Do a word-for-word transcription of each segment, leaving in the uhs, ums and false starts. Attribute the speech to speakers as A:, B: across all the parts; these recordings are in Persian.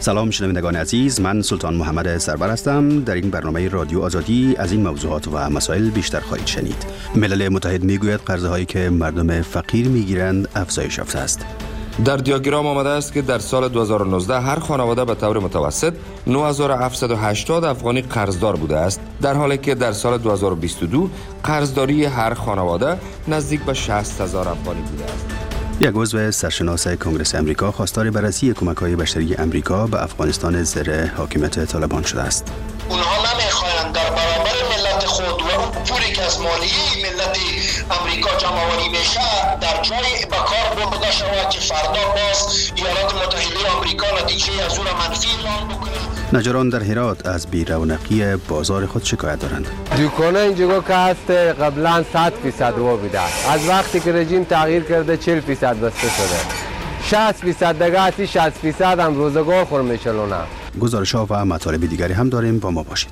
A: سلام شنوندگان عزیز، من سلطان محمد سرور هستم. در این برنامه رادیو آزادی از این موضوعات و مسائل بیشتر خواهید شنید. ملل متحد میگوید قرضه‌هایی که مردم فقیر میگیرند افزایش یافته است.
B: در دیاگرام آمده است که در سال دو هزار و نوزده هر خانواده به طور متوسط نه هزار و هفتصد و هشتاد افغانی قرضدار بوده است، در حالی که در سال دو هزار و بیست و دو قرضداری هر خانواده نزدیک به شصت هزار افغانی بوده است.
A: یک عضو سرشناس کنگره امریکا خواستار بررسی کمک‌های بشری امریکا به افغانستان زیر حاکمیت طالبان شده است.
C: اونها نمیخواهند در برابر ملت خود و اون پولی که از مالیه ملت امریکا جمع‌آوری میشه در جای به کار برده شود که فردا باز ایالات متحده آمریکا نتیجه از اون منفی اعلام بکنه.
A: نجاران در هرات از بی‌رونقی بازار خود شکایت دارند.
D: دکان‌ها اینجا که هست قبلا صد درصد وا بوده، از وقتی که رژیم تغییر کرده چهل درصد بسته شده، شصت درصد دیگه هستی، شصت درصد هم روزگار خور میچلونه.
A: گزارش‌ها و مطالب دیگری هم داریم، با ما باشید.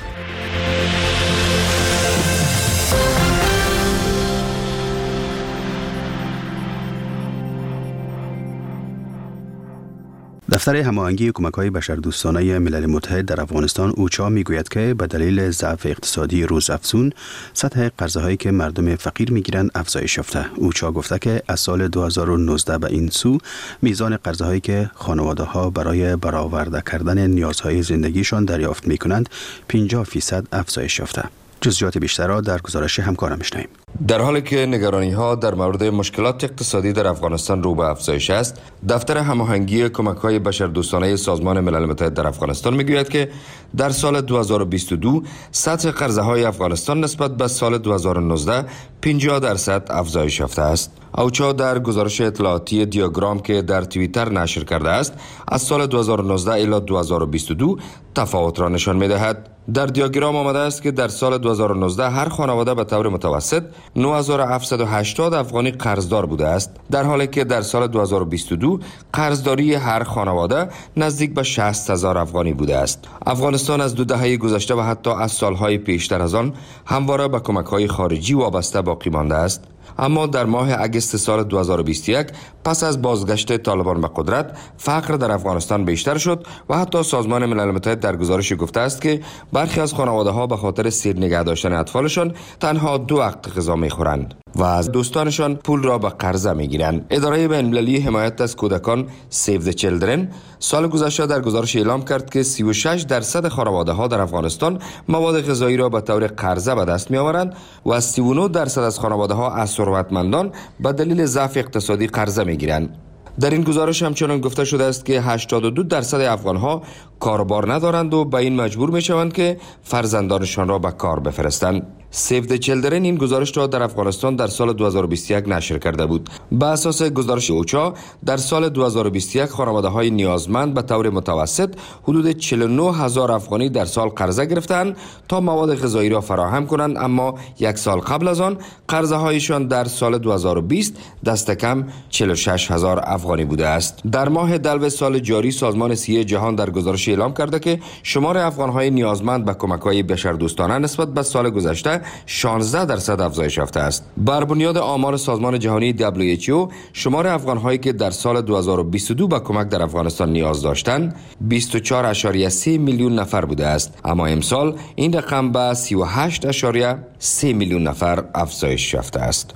A: دفتر هماهنگی کمک‌های بشردوستانه ملل متحد در افغانستان اوچا میگوید که به دلیل ضعف اقتصادی روزافزون سطح قرضه‌هایی که مردم فقیر میگیرند افزایش یافته. اوچا گفته که از سال دو هزار و نوزده به این سو میزان قرضه‌هایی که خانواده‌ها برای برآورده کردن نیازهای زندگیشان دریافت می‌کنند پنجاه درصد افزایش یافته. جزئیات بیشتر را در گزارش همکارم می‌شنویم.
B: در حالی که نگرانی‌ها در مورد مشکلات اقتصادی در افغانستان رو به افزایش است، دفتر هماهنگی کمک‌های بشردوستانه سازمان ملل متحد در افغانستان می‌گوید که در سال دو هزار و بیست و دو سطح قرضه‌های افغانستان نسبت به سال دو هزار و نوزده پنجاه درصد افزایش یافته است. اوچا در گزارش اطلاعاتی دیاگرام که در توییتر نشر کرده است، از سال دو هزار و نوزده الی دو هزار و بیست و دو تفاوت را نشان می‌دهد. در دیاگرام آمده است که در سال دو هزار و نوزده هر خانواده به طور متوسط نه هزار و هفتصد و هشتاد افغانی قرضدار بوده است، در حالی که در سال دو هزار و بیست و دو قرضداری هر خانواده نزدیک به شصت هزار افغانی بوده است. افغانستان از دو دهه گذشته و حتی از سالهای پیشتر از آن همواره به کمک‌های خارجی وابسته باقی مانده است. اما در ماه اگست سال دو هزار و بیست و یک پس از بازگشت طالبان به قدرت فقر در افغانستان بیشتر شد و حتی سازمان ملل متحد در گزارشی گفته است که برخی از خانواده‌ها به خاطر سیر نگه داشتن اطفالشان تنها دو وقت غذا می‌خورند و از دوستانشان پول را به قرضه می‌گیرند. اداره بین‌المللی حمایت از کودکان سیو د چیلدرن سال گذشته در گزارش اعلام کرد که سی و شش درصد خانواده‌ها در افغانستان مواد غذایی را به طور قرضه به دست می‌آورند و سی و نه درصد از خانواده‌ها از ثروتمندان به دلیل ضعف اقتصادی قرضه می‌گیرند. در این گزارش همچنان گفته شده است که هشتاد و دو درصد افغان‌ها کاربار ندارند و به این مجبور می‌شوند که فرزندانشان را به کار بفرستند. سیو د چیلدرن این گزارش را در افغانستان در سال دو هزار و بیست و یک نشر کرده بود. به اساس گزارش اوچا در سال دو هزار و بیست و یک خانواده‌های نیازمند به طور متوسط حدود چهل و نه هزار افغانی در سال قرضه گرفتند تا مواد غذایی را فراهم کنند، اما یک سال قبل از آن قرضه‌هایشان در سال دو هزار و بیست دست کم چهل و شش هزار افغانی بوده است. در ماه دلو سال جاری سازمان صحی جهان در گزارش اعلام کرده که شمار افغان‌های نیازمند به کمک‌های بشردوستانه نسبت به سال گذشته شانزده درصد افزایش یافته است. بر بنیاد آمار سازمان جهانی دبلیو اچ او شمار افغان‌هایی که در سال دو هزار و بیست و دو به کمک در افغانستان نیاز داشتند بیست و چهار ممیز سه میلیون نفر بوده است، اما امسال این رقم به سی و هشت ممیز سه میلیون نفر افزایش یافته است.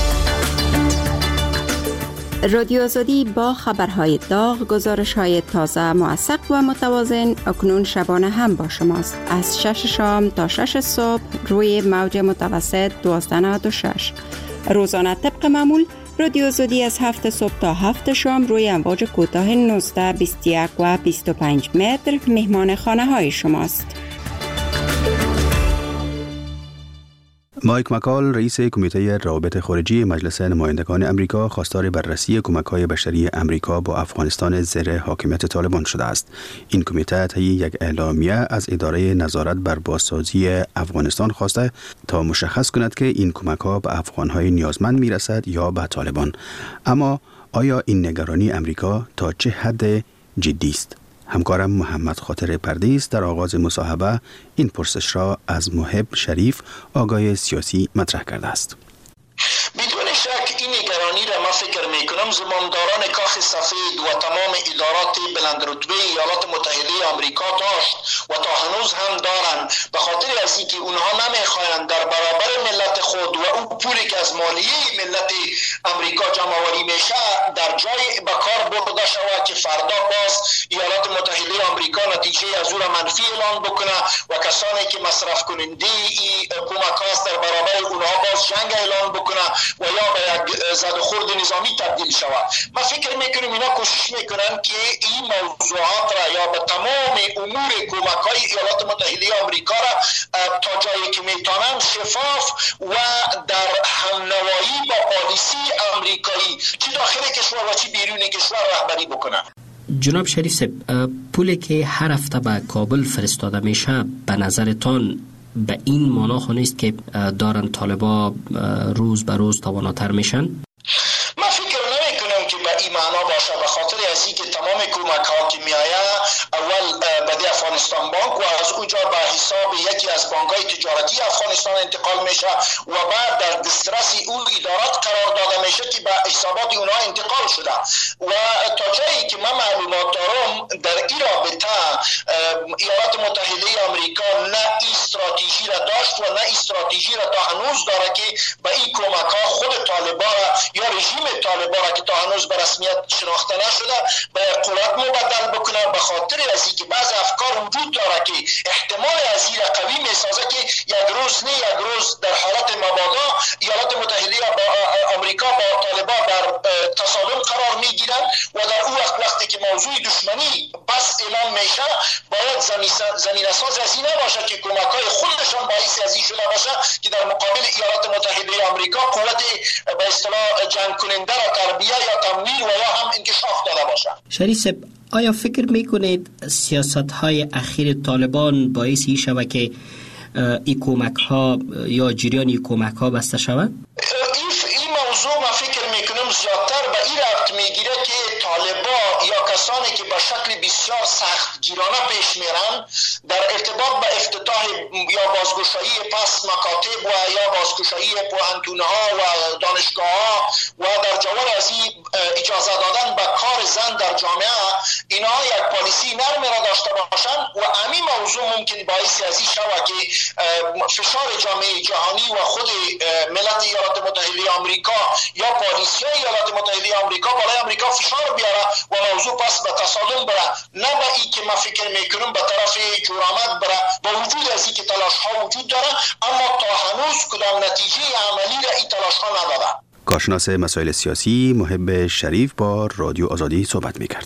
E: رادیو آزادی با خبرهای داغ، گزارش‌های تازه، موثق و متوازن اکنون شبانه هم با شماست. از شش شام تا شش صبح روی موج متوسط دوازده نود و شش. روزانه طبق معمول رادیو آزادی از هفت صبح تا هفت شام روی امواج کوتاه نوزده، بیست و یک و بیست و پنج متر مهمان خانه های شماست.
A: مایک مکال رئیس کمیته روابط خارجی مجلس نمایندگان امریکا خواستار بررسی کمک‌های بشری امریکا با افغانستان زیر حاکمیت طالبان شده است. این کمیته طی یک اعلامیه از اداره نظارت بر بازسازی افغانستان خواسته تا مشخص کند که این کمک‌ها به افغان‌های نیازمند میرسد یا به طالبان. اما آیا این نگرانی امریکا تا چه حد جدی است؟ همکارم محمد خاطر پردیس در آغاز مصاحبه این پرسش را از محب شریف آگاه سیاسی مطرح کرده است.
C: بدون شک این نگرانی را من فکر میکنم زمامداران کاخ سفید و تمام ادارات بلندرتبه ایالات متحده آمریکا داشت و تا هنوز هم دارند، به خاطر از اینکه اونها نمیخواهند در برابر ملت خود و اون پولی که از مالیه ملت آمریکا جمع آوری میشه در جای به کار برده شود که فردا باز ایالات متحده آمریکا نتیجه از او را منفی اعلان بکنه و کسانی که مصرف کننده این کمک هاست در برابر اونها باز جنگ اعلان بکنه و یا به یک زد و خورد نظامی تبدیل شود. من فکر میکنم اینا کوشش میکنن که این موضوعات را یا به تمام امور کمک های ایالات متحده آمریکا را تا جایی که میتونن شفاف و در همنوایی با پالیسی آمریکایی چه داخل کشور و چه بیرون کشور رهبری بکنن.
F: جناب شریف صاحب، پولی که هر هفته به کابل فرستاده میشه به نظرتان به این معنا خو نیست که دارن طالبا روز به روز تواناتر میشن؟
C: من فکر نمی کنم که به این معنا باشه، به خاطر از اینکه تمام کمک ها که میآید اول به افغانستان بانک و از اونجا به حساب یکی از بانک های تجارتی افغانستان انتقال میشه و بعد در دسترس اون ادارات قرار داده میشه که به حسابات اونها انتقال شده و تا جایی که من معلومات دارم در این رابطه ایالات متحده آمریکا نه استراتژی را داشت و نه استراتژی را تا هنوز داره که به این کمک ها خود طالبان یا رژیم طالبان را که تا هنوز به رسمیت شناخته نشده به قدرت مبدل بکنه، به خاطر از اینکه بعض افکار وجود داره که احتمال از این قوی میسازه که یک روز نه یک روز در حالت مبادا ایالات متحده آمریکا با طالبان در تصادم قرار میگیرن و در اون وقت وقتی که موضوع دشمنی بس اعلام میشه باید زمین ساز از این نباشه که کمک های خودشان باعث از این شده باشه که در مقابل ایالات متحده آمریکا قوت به اصطلاح جنگ کننده را تربیه یا تمویل و یا هم انکشاف داده باشه.
F: شریف صاحب، آیا فکر میکنید سیاست های اخیر طالبان باعث این شود که این کمک ها یا جریان این کمک ها بسته شود؟
C: این موضوع من فکر میکنم زیادتر به این ربط میگیره که طالبا یا کسانی که به شکل بسیار سخت گیرانه پیش میرن در ارتباط به افتتاح یا بازگشایی پس مکاتب و یا بازگشایی پوهنتونها و دانشگاه ها و در جوار از این اجازه دادن به کار زن در جامعه اینا یک پالیسی نرمی را داشته باشند و همین موضوع ممکن باعث از این شود که فشار جامعه جهانی و خود ملت ایالات متحده آمریکا یا پالیسی ایالات متحده آمریکا بالای آمریکا فشار بیاره و موضوع پس به تصادم بره، نه به این که من فکر میکنم به طرف جرامت بره، با وجود از این که تلاش ها وجود داره اما تا هنوز کدام نتیجه عملی را این تلاش ها ندادن.
A: کارشناس مسائل سیاسی محب شریف با رادیو آزادی صحبت میکرد.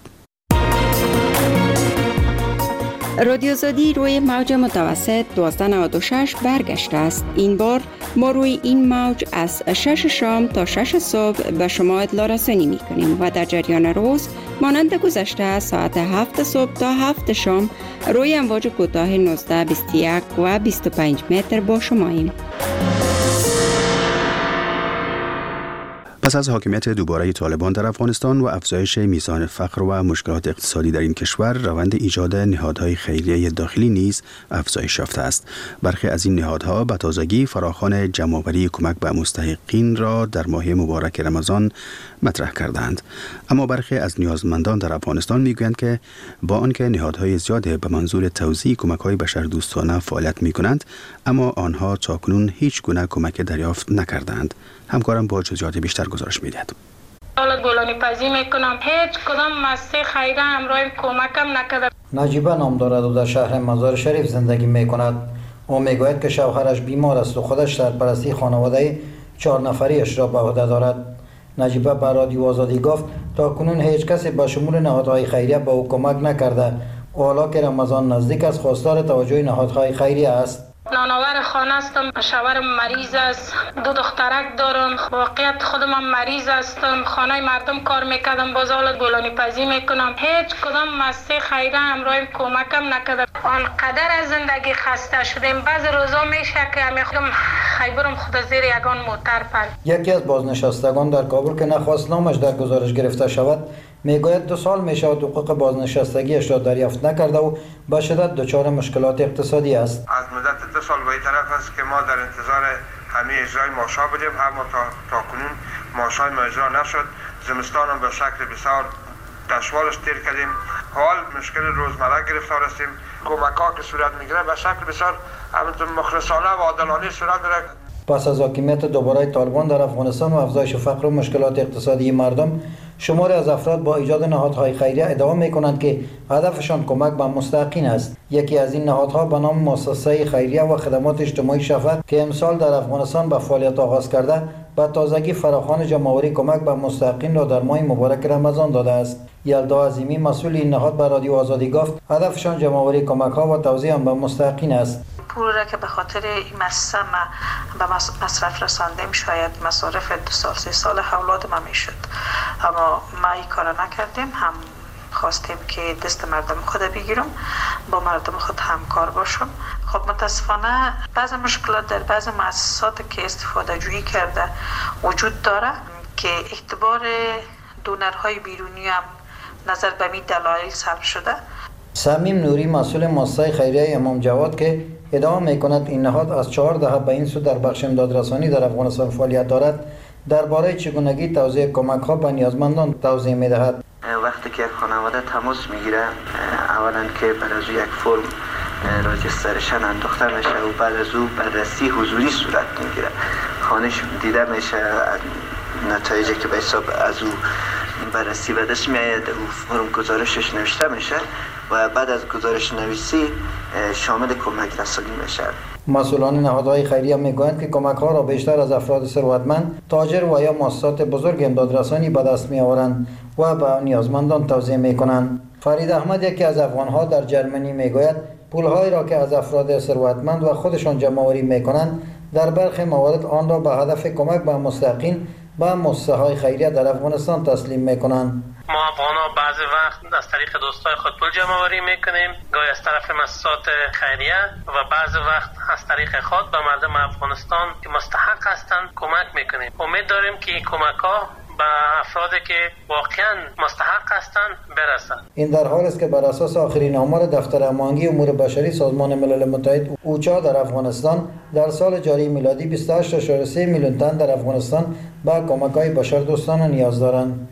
E: رادیو آزادی روی موج متوسط دوازده نود و شش برگشته است. این بار ما روی این موج از شش شام تا شش صبح به شما اطلاع رسانی می کنیم و در جریان روز مانند گذشته ساعت هفت صبح تا هفت شام روی امواج کوتاه نوزده، بیست و یک و بیست و پنج متر با شماییم.
A: پس از حاکمیت دوباره طالبان در افغانستان و افزایش میزان فقر و مشکلات اقتصادی در این کشور، روند ایجاد نهادهای خیریه داخلی نیز افزایش یافته است. برخی از این نهادها به تازگی فراخوان جمع‌آوری کمک به مستحقین را در ماه مبارک رمضان مطرح کردند. اما برخی از نیازمندان در افغانستان میگویند که با آنکه نهادهای زیاده به منظور توزیع کمک‌های بشردوستانه فعالیت می‌کنند، اما آنها تاکنون هیچ گونه کمک دریافت نکردند. همکارم با جزئیات بیشتر گزارش می‌دهد.
G: حالت گلانی پذی میکنم هیچ کدام مسته خیره همراه کمکم نکرده.
H: نجیبه نام دارد و در شهر مزار شریف زندگی میکند. او میگوید که شوهرش بیمار است و خودش سرپرستی خانواده چهار نفریش را به عهده دارد. نجیبه به رادیو آزادی گفت تا کنون هیچ کسی به شمول نهادهای خیریه به او کمک نکرده و حالا که رمضان نزدیک است خواستار توجه نهادهای خیریه است.
G: نانآور خانه هستم، شوهرم مریض است، دو دخترک دارم، واقعیت خودم هم مریض هستم، خانه مردم کار میکردم، باز حالت گلانی پذی میکنم. هیچ کدام مسته خیره همراه کمکم نکرده. آنقدر از زندگی خسته شدیم، بعض روزا میشه که همه خودم خیبرم خود زیر یگان موتر پر.
H: یکی از بازنشستگان در کابل که نخواست نامش در گزارش گرفته شود میگوید دو سال میشه حقوق بازنشستگیش را دریافت نکرده و به شدت دچار مشکلات اقتصادی است.
I: از مدت دو سال به این طرف است که ما در انتظار همه اجرای ماشا بدیم، اما تا, تا کنون ماشای ما اجرا نشد. زمستان هم به شکل بسیار دشوارش تیر کردیم. حال مشکل روزمره گرفتار هستیم. کمک ها که صورت میگیره به شکل بسیار مخلصانه و عادلانه صورت میگیره.
H: پس از حاکمیت دوباره طالبان در افغانستان و افزایش فقر و مشکلات اقتصادی مردم، شماری از افراد با ایجاد نهادهای خیریه ادعا میکنند که هدفشان کمک به مستحقین است. یکی از این نهادها به نام مؤسسه خیریه و خدمات اجتماعی شفق که امسال در افغانستان به فعالیت آغاز کرده، به تازگی فراخوان جمع‌آوری کمک به مستحقین را در ماه مبارک رمضان داده است. یلدا عظیمی مسئول این نهاد به رادیو آزادی گفت هدفشان جمع‌آوری کمک‌ها و توزیع آن به مستحقین است.
J: پول را که به خاطر این مؤسسه به مصرف رساندیم، شاید مصارف دو سال سه سال اولاد ما میشد، اما ما این کار نکردیم. هم خواستیم که دست مردم خود بگیرم، با مردم خود همکار باشم. خب متاسفانه بعض مشکلات در بعض مؤسسات که استفاده جویی کرده وجود داره که اعتبار دونرهای بیرونی هم نظر به می دلایل صرف شده.
H: صمیم نوری مسئول مؤسسه خیریه امام جواد که ادعا میکند این نهاد از چهار دهه به این سو در بخش امدادرسانی در افغانستان فعالیت دارد، درباره چگونگی توزیع کمک ها به نیازمندان توضیح میدهد.
K: وقتی که یک خانواده تماس میگیره، اولا که بعد از یک فرم راجسترشن انداخته میشه و بعد از او بررسی حضوری صورت میگیره. خانش دیده میشه نتایجی که به حساب از او بررسی به دست میاد، او فرم گزارشش نوشته میشه و بعد از گزارش نویسی شامل کمک رسانی میشه.
H: مسئولان نهادهای خیریه میگویند که کمک ها را بیشتر از افراد ثروتمند، تاجر و یا مؤسسات بزرگ امدادرسانی به دست میآورند و به نیازمندان توزیع میکنند. فرید احمد یکی از افغانها در جرمنی میگوید پولهایی را که از افراد ثروتمند و خودشان جمع‌آوری میکنند، در برخی موارد آن را به هدف کمک به مستحقین و مؤسسه‌های خیریه در افغانستان تسلیم میکنند.
L: ما افغان‌ها بعضی وقت از طریق دوستای خود پول جمع‌آوری میکنیم، گاهی از طرف مؤسسات خیریه و بعضی وقت از طریق خود به مردم افغانستان که مستحق هستند کمک میکنیم. امید داریم که این کمک‌ها به افرادی که واقعا مستحق هستند برسند.
H: این در حالی است که بر اساس آخرین آمار دفتر هماهنگی امور بشری سازمان ملل متحد اوچا در افغانستان در سال جاری میلادی بیست و هشت ممیز سه میلیون تن در افغانستان به کمک‌های بشردوستانه نیاز دارند.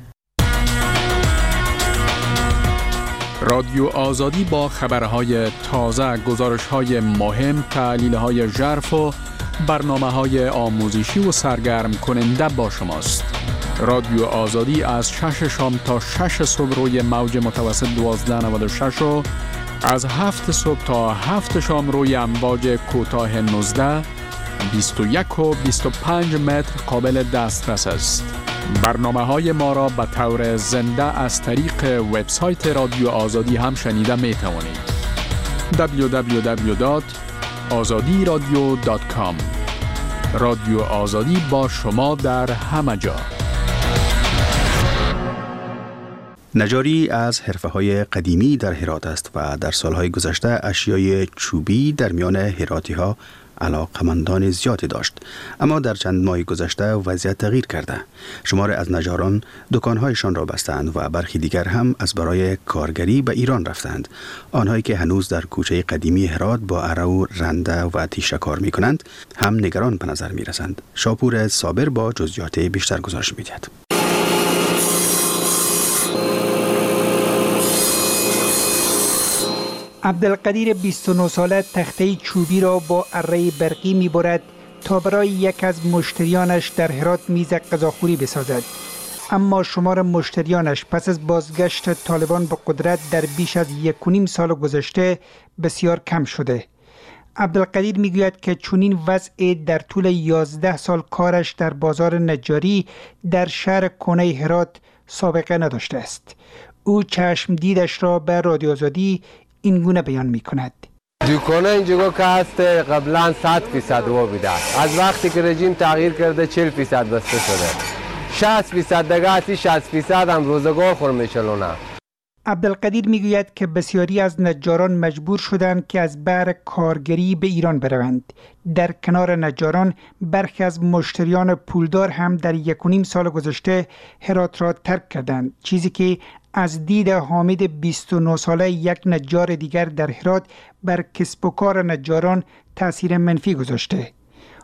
M: رادیو آزادی با خبرهای تازه، گزارش‌های مهم، تحلیل‌های ژرف و برنامه‌های آموزشی و سرگرم کننده با شماست. رادیو آزادی از شش شام تا شش صبح روی موج متوسط دوازده نود و شش و از هفت صبح تا هفت شام روی امواج کوتاه نوزده، بیست و یک و بیست و پنج متر قابل دسترس است. برنامه های ما را به طور زنده از طریق وبسایت رادیو آزادی هم شنیده می توانید. دبلیو دبلیو دبلیو دات آزادی رادیو دات کام. رادیو آزادی با شما در همه جا.
A: نجاری از حرفه‌های قدیمی در هرات است و در سالهای گذشته اشیای چوبی در میان هراتی‌ها علاقمندان زیادی داشت، اما در چند ماه گذشته وضعیت تغییر کرده. شمار از نجاران دکانهایشان را بستند و برخی دیگر هم از برای کارگری به ایران رفتند. آنهایی که هنوز در کوچه قدیمی هرات با ارو، رنده و تیشه کار می کنند هم نگران به نظر می رسند. شاپور صابر با جزئیات بیشتر گزارش می دهد.
N: عبدالقدیر بیست و نه ساله تخته چوبی را با اره برقی می برد تا برای یک از مشتریانش در هرات میز غذاخوری بسازد. اما شمار مشتریانش پس از بازگشت طالبان به قدرت در بیش از یک و نیم سال گذشته بسیار کم شده. عبدالقدیر میگوید که چنین وضع در طول یازده سال کارش در بازار نجاری در شهر کهنه هرات سابقه نداشته است. او چشم دیدش را به رادیو آزادی این گونه بیان می کند.
D: دکانه اینجا که هست قبلا صد فیصد و بیده، از وقتی که رژیم تغییر کرده چهل فیصد بسته شده، شصت فیصد دیگه هستی، شصت فیصد هم روزگار خور میچلونه.
N: عبدالقدیر میگوید که بسیاری از نجاران مجبور شدند که از بهر کارگری به ایران بروند. در کنار نجاران برخی از مشتریان پولدار هم در یک و نیم سال گذشته هرات را ترک کردند، چیزی که از دید حامد بیست و نه ساله یک نجار دیگر در هرات بر کسب و کار نجاران تأثیر منفی گذاشته.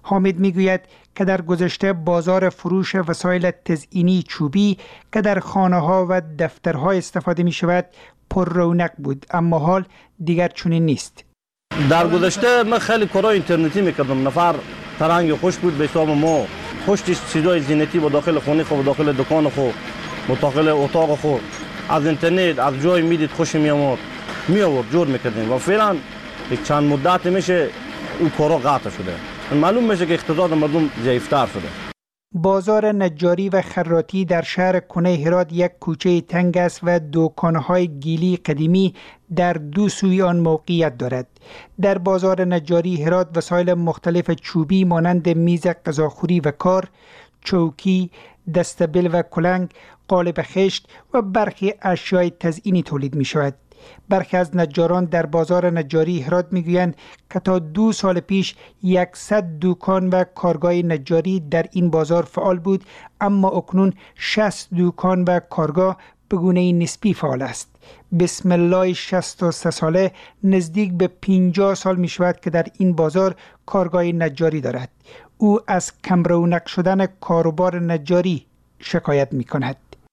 N: حامد میگوید که در گذشته بازار فروش وسایل تزئینی چوبی که در خانه ها و دفترها استفاده می شود پر رونق بود، اما حال دیگر چنین نیست.
O: در گذشته من خیلی کارهای اینترنتی میکردم، نفر ترنگ خوش بود به حساب ما، خوشش چیزای زینتی با داخل خونه خو، با داخل دکان خو، با داخل اتاق خو از اینترنت از جای میدید خوش می آورد می آورد جور میکردیم و فعلا یک چند مدت میشه اون کارا قطع شده. معلوم میشه که اقتصاد مردم ضعیفتر شده.
N: بازار نجاری و خراطی در شهر کنه هرات یک کوچه تنگ است و دکان‌های گیلی قدیمی در دو سوی آن موقعیت دارد. در بازار نجاری هرات وسایل مختلف چوبی مانند میز غذاخوری و کار، چوکی، دستبل و کلنگ، قالب خشت و برخی اشیای تزئینی تولید می شود. برخی از نجاران در بازار نجاری هرات میگویند که تا دو سال پیش صد دکان و کارگاه نجاری در این بازار فعال بود، اما اکنون شصت دکان و کارگاه به گونه نسبی فعال است. بسم الله شصت و سه ساله نزدیک به پنجاه سال می شود که در این بازار کارگاه نجاری دارد. او از کم رونق شدن کاروبار نجاری شکایت می کند.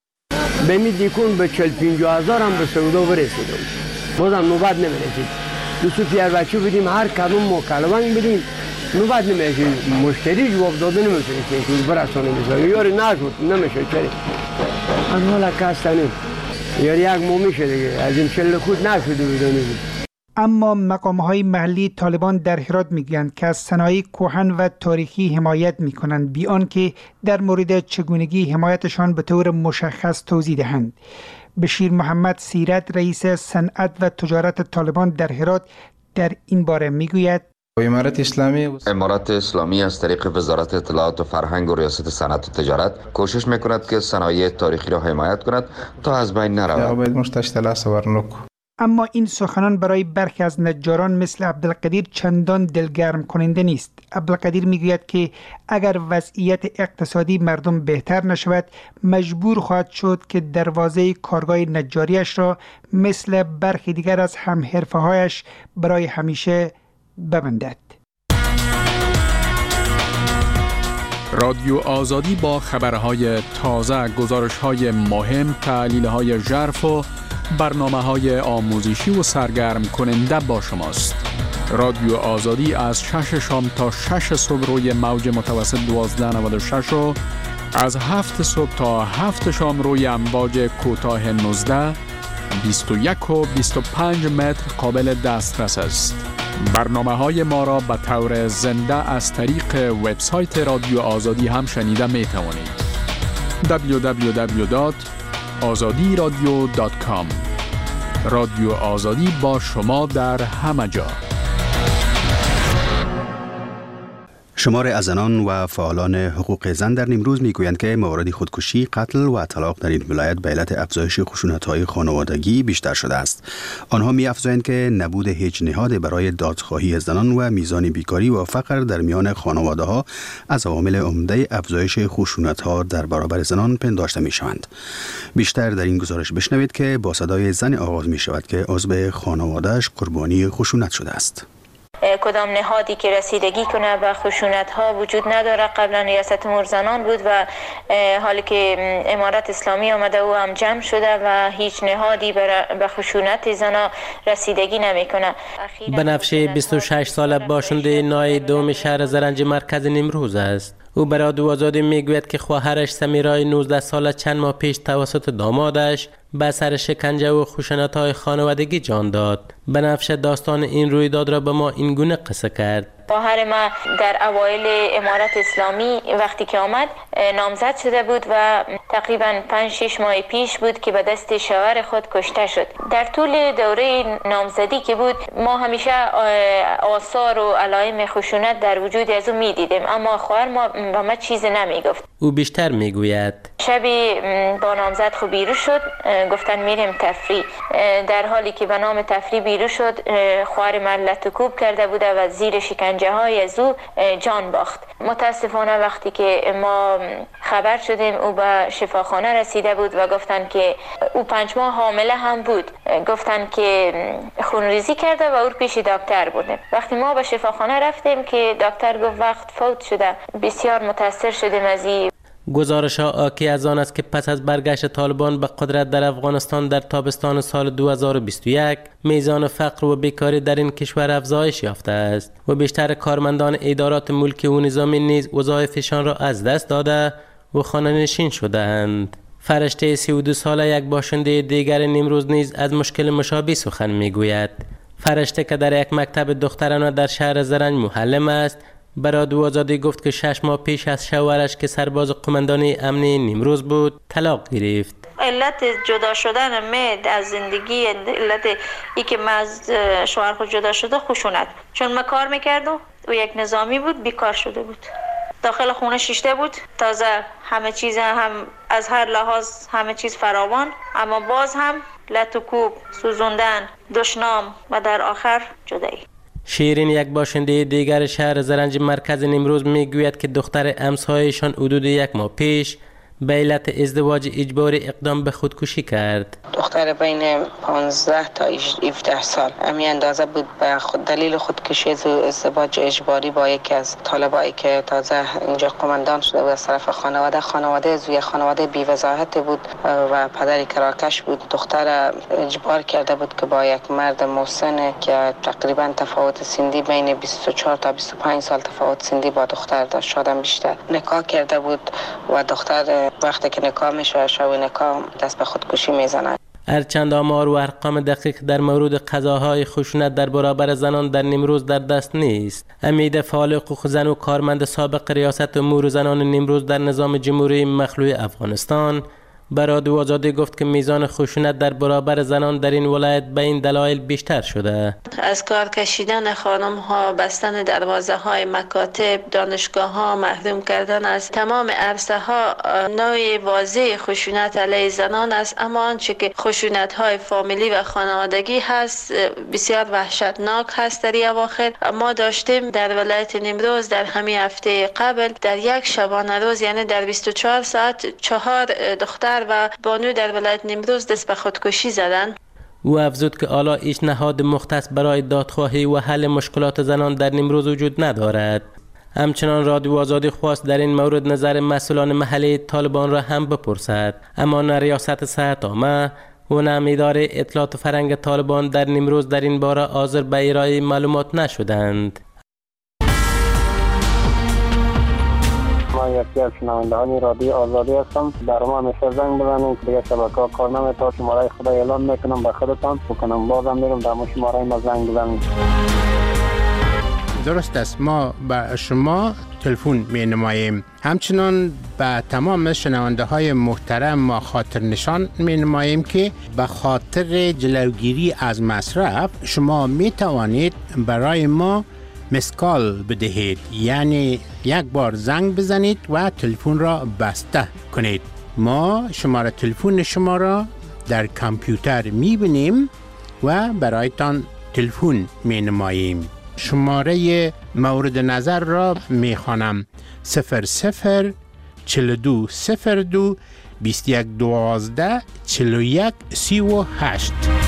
P: به می دیکون به چل پینجاه هزار هم به سودا برسیدم، بازم نوبت نمیرسید. دو سو پیار بچه بدیم، هر کدوم مکلمنگ بدیم، نوبت نمیرسید. مشتری جواب داده نمیشه که برسانه میشه، یاری نشد نمیشه چلی از حالا کستنیم یاری یک مو میشه دیگه، از این چل خود نشده بدونیم.
N: اما مقام‌های محلی طالبان در هرات میگویند که از صنایع کهن و تاریخی حمایت میکنند، بی آنکه در مورد چگونگی حمایتشان به طور مشخص توضیح دهند. بشیر محمد سیرت رئیس صنعت و تجارت طالبان در هرات در این باره میگوید
Q: امارت اسلامی
B: امارت اسلامی از طریق وزارت اطلاعات و فرهنگ و ریاست صنعت و تجارت کوشش میکند که صنایع تاریخی را حمایت کند تا از بین نرود.
N: اما این سخنان برای برخی از نجاران مثل عبدالقدیر چندان دلگرم کننده نیست. عبدالقدیر میگوید که اگر وضعیت اقتصادی مردم بهتر نشود، مجبور خواهد شد که دروازه کارگاه نجاریش را مثل برخی دیگر از همحرفه‌هایش برای همیشه ببندد.
M: رادیو آزادی با خبرهای تازه، گزارش‌های مهم، تحلیل‌های ژرف و برنامه‌های آموزشی و سرگرم کننده با شماست. رادیو آزادی از شش شام تا شش صبح روی موج متوسط دوازده نود و شش و از هفت صبح تا هفت شام روی امواج کوتاه نوزده، بیست و یک و بیست و پنج متر قابل دسترس است. برنامه‌های ما را به طور زنده از طریق وبسایت رادیو آزادی هم شنیده می توانید. دبلیو دبلیو دبلیو دات آزادی رادیو دات کام. رادیو آزادی با شما در همه جا.
A: شمار از زنان و فعالان حقوق زن در نیمروز میگویند که موارد خودکشی، قتل و طلاق در این ولایت به علت افزایش خشونت‌های خانوادگی بیشتر شده است. آنها می‌افزایند که نبود هیچ نهاد برای دادخواهی زنان و میزان بیکاری و فقر در میان خانواده‌ها از عوامل عمده افزایش خشونت‌ها در برابر زنان پنداشته می‌شوند. بیشتر در این گزارش بشنوید که با صدای زن آغاز می‌شود که عضو خانواده‌اش قربانی خشونت شده است.
R: کدام نهادی که رسیدگی کنه به خشونت ها وجود نداره. قبلا ریاست امور زنان بود و حالی که امارت اسلامی آمده و هم جمع شده و هیچ نهادی به خشونت زنا رسیدگی نمیکنه.
S: بنفشه بیست و شش ساله باشنده نای دوم شهر زرنج مرکز نیمروز است. او برای رادیو آزادی میگوید که خواهرش سمیرای نوزده ساله چند ماه پیش توسط دامادش به اثر شکنجه و خشونت‌های خانوادگی جان داد. بنفشه داستان این رویداد را به ما این گونه قصه کرد.
R: خواهر ما در اوایل امارت اسلامی وقتی که آمد نامزد شده بود و تقریبا پنج شش ماه پیش بود که به دست شوهر خود کشته شد. در طول دوره نامزدی که بود ما همیشه آثار و علائم خشونت در وجود از او میدیدیم، اما خواهر ما به ما چیز نمیگفت.
S: او بیشتر میگوید
R: شبی با نامزد خو بیرو شد، گفتن میریم تفریح. در حالی که به نام تفریح بیرو شد، خواهر من لطکوب کرده بوده و زیر شکنجه شکنجه های از او جان باخت. متاسفانه وقتی که ما خبر شدیم او به شفاخانه رسیده بود و گفتن که او پنج ماه حامله هم بود، گفتن که خونریزی کرده و او پیش دکتر بودیم. وقتی ما به شفاخانه رفتیم که دکتر گفت وقت فوت شده، بسیار متاثر شدیم از این.
S: گزارش ها آکی از آن است که پس از برگشت طالبان به قدرت در افغانستان در تابستان سال دو هزار و بیست و یک میزان فقر و بیکاری در این کشور افزایش یافته است و بیشتر کارمندان ادارات ملکی و نظامی نیز وظایفشان را از دست داده و خانه‌نشین شده‌اند. فرشته سی و دو ساله یک باشنده دیگر نیمروز نیز از مشکل مشابه سخن میگوید. فرشته که در یک مکتب دخترانه در شهر زرنج معلم است، برای دو آزادی گفت که شش ماه پیش از شوهرش که سرباز قماندانی امنی نیمروز بود طلاق گرفت.
J: علت جدا شدن مید از زندگی، علت ای که من از شوهر خود جدا شده خشونت، چون من کار میکردم و یک نظامی بود بیکار شده بود، داخل خونه شیشته بود، تازه همه چیز هم از هر لحاظ همه چیز فراوان، اما باز هم لط و کوب، سوزوندن، دشنام و در آخر جدایی.
S: شیرین یک باشنده دیگر شهر زرنج مرکز نیمروز میگوید که دختر امسایشان حدود یک ماه پیش به علت ازدواج اجباری اقدام به خودکشی کرد.
Q: دختر بین پانزده تا هفده سال امی اندازه بود به خود دلیل خودکشی از ازدواج اجباری با یکی از طالبایی که تازه اینجا قماندان شده بود از طرف خانواده. خانواده از یک خانواده بی وضاحت بود و پدری کراکش بود. دختر اجبار کرده بود که با یک مرد محسن که تقریبا تفاوت سنی بین بیست و چهار تا بیست و پنج سال تفاوت سنی با دختر داشت، شادم بیشتر، نکاح کرده بود و دختر وقتی که نکاح میشه شب نکاح دست به خودکشی میزنه.
S: هرچند آمار و ارقام دقیق در مورد قضاهای خشونت در برابر زنان در نیمروز در دست نیست. امید فعال حقوق زن و کارمند سابق ریاست امور زنان نیمروز در نظام جمهوری مخلوع افغانستان برای دو آزادی گفت که میزان خشونت در برابر زنان در این ولایت به این دلایل بیشتر شده.
J: از کار کشیدن خانم ها، بستن دروازه های مکاتب، دانشگاه ها، محروم کردن از تمام عرصه ها نوع واضح خشونت علیه زنان است. اما آنچه که خشونت های فامیلی و خانوادگی هست بسیار وحشتناک هست. در این اواخر ما داشتیم در ولایت نیمروز در همین هفته قبل در یک شبانه روز، یعنی در بیست و چهار ساعت، چهار دختر و بانو در ولایت نیمروز دست به خودکشی زدن.
S: او افزود که حالا هیچ نهاد مختص برای دادخواهی و حل مشکلات زنان در نیمروز وجود ندارد. همچنان رادیو آزادی خواست در این مورد نظر مسئولان محلی طالبان را هم بپرسد، اما نه ریاست صحت عامه و نه اداره اطلاعات فرهنگ طالبان در نیمروز در این باره حاضر به ارائه معلومات نشدند.
T: من یکی از شنوندهان رادیو آزادی هستم. در ما همیشه زنگ بزنید که دیگه شبکه ها کار نمی‌کنه. شماره خدا اعلان میکنم به خودتان بکنم، بازم میرم در ما شماره ما زنگ بزنید.
U: درست است، ما به شما تلفن می نماییم. همچنان به تمام شنونده های محترم ما خاطر نشان می نماییم که به خاطر جلوگیری از مصرف شما می توانید برای ما مسکال بدهید، یعنی یک بار زنگ بزنید و تلفن را بسته کنید. ما شماره تلفن شما را در کامپیوتر می بینیم و برایتان تلفن می نماییم. شماره مورد نظر را می خوانم: صفر صفر چهل و دو صفر دو بیست و یک دوازده چهل و یک سی و هشت.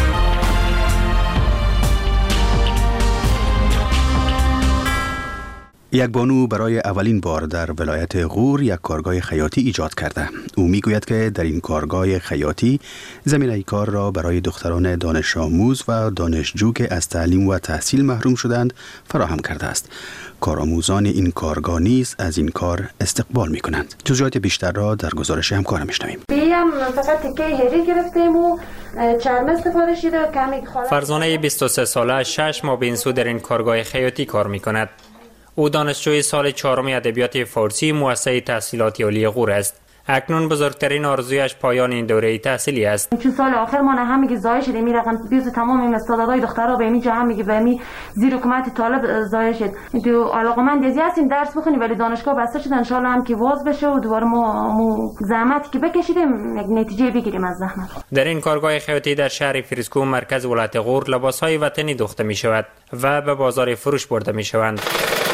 A: یک بانو برای اولین بار در ولایت غور یک کارگاه خیاطی ایجاد کرده. او میگوید که در این کارگاه خیاطی زمینه کار را برای دختران دانش آموز و دانشجو که از تعلیم و تحصیل محروم شدند فراهم کرده است. کارآموزان این کارگاه نیز از این کار استقبال می کنند. جزئیات بیشتر را در گزارش همکارم میشنویم.
V: بیم فقط تکه هری گرفتیم و چرم سفارش داد.
W: فرزانه بیست و سه ساله شش ماه به این سو در این کارگاه خیاطی کار می کند. او دانشجوی سال چهارم ادبیات فارسی مؤسسه تحصیلات عالی غور است. اکنون بزرگترین آرزویش پایان این دوره تحصیلی است.
V: چون سال آخر ما هم میگه ضایع شد، می رقم بیست تمام این استعدادهای دخترها به میجا هم میگه به می زیر حکومت طالب ضایع شد. تو علاقمند ازی هستیم درس بخونیم ولی دانشگاه بسته شد. ان شاء الله هم که واز بشه و دوباره ما مو زحمتی که بکشیدیم یک نتیجه بگیریم از زحمت.
W: در این کارگاه خیاطی در شهر فریسکو مرکز ولایت غور لباسهای وطنی دوخته می شود و به بازار فروش برده می شوند.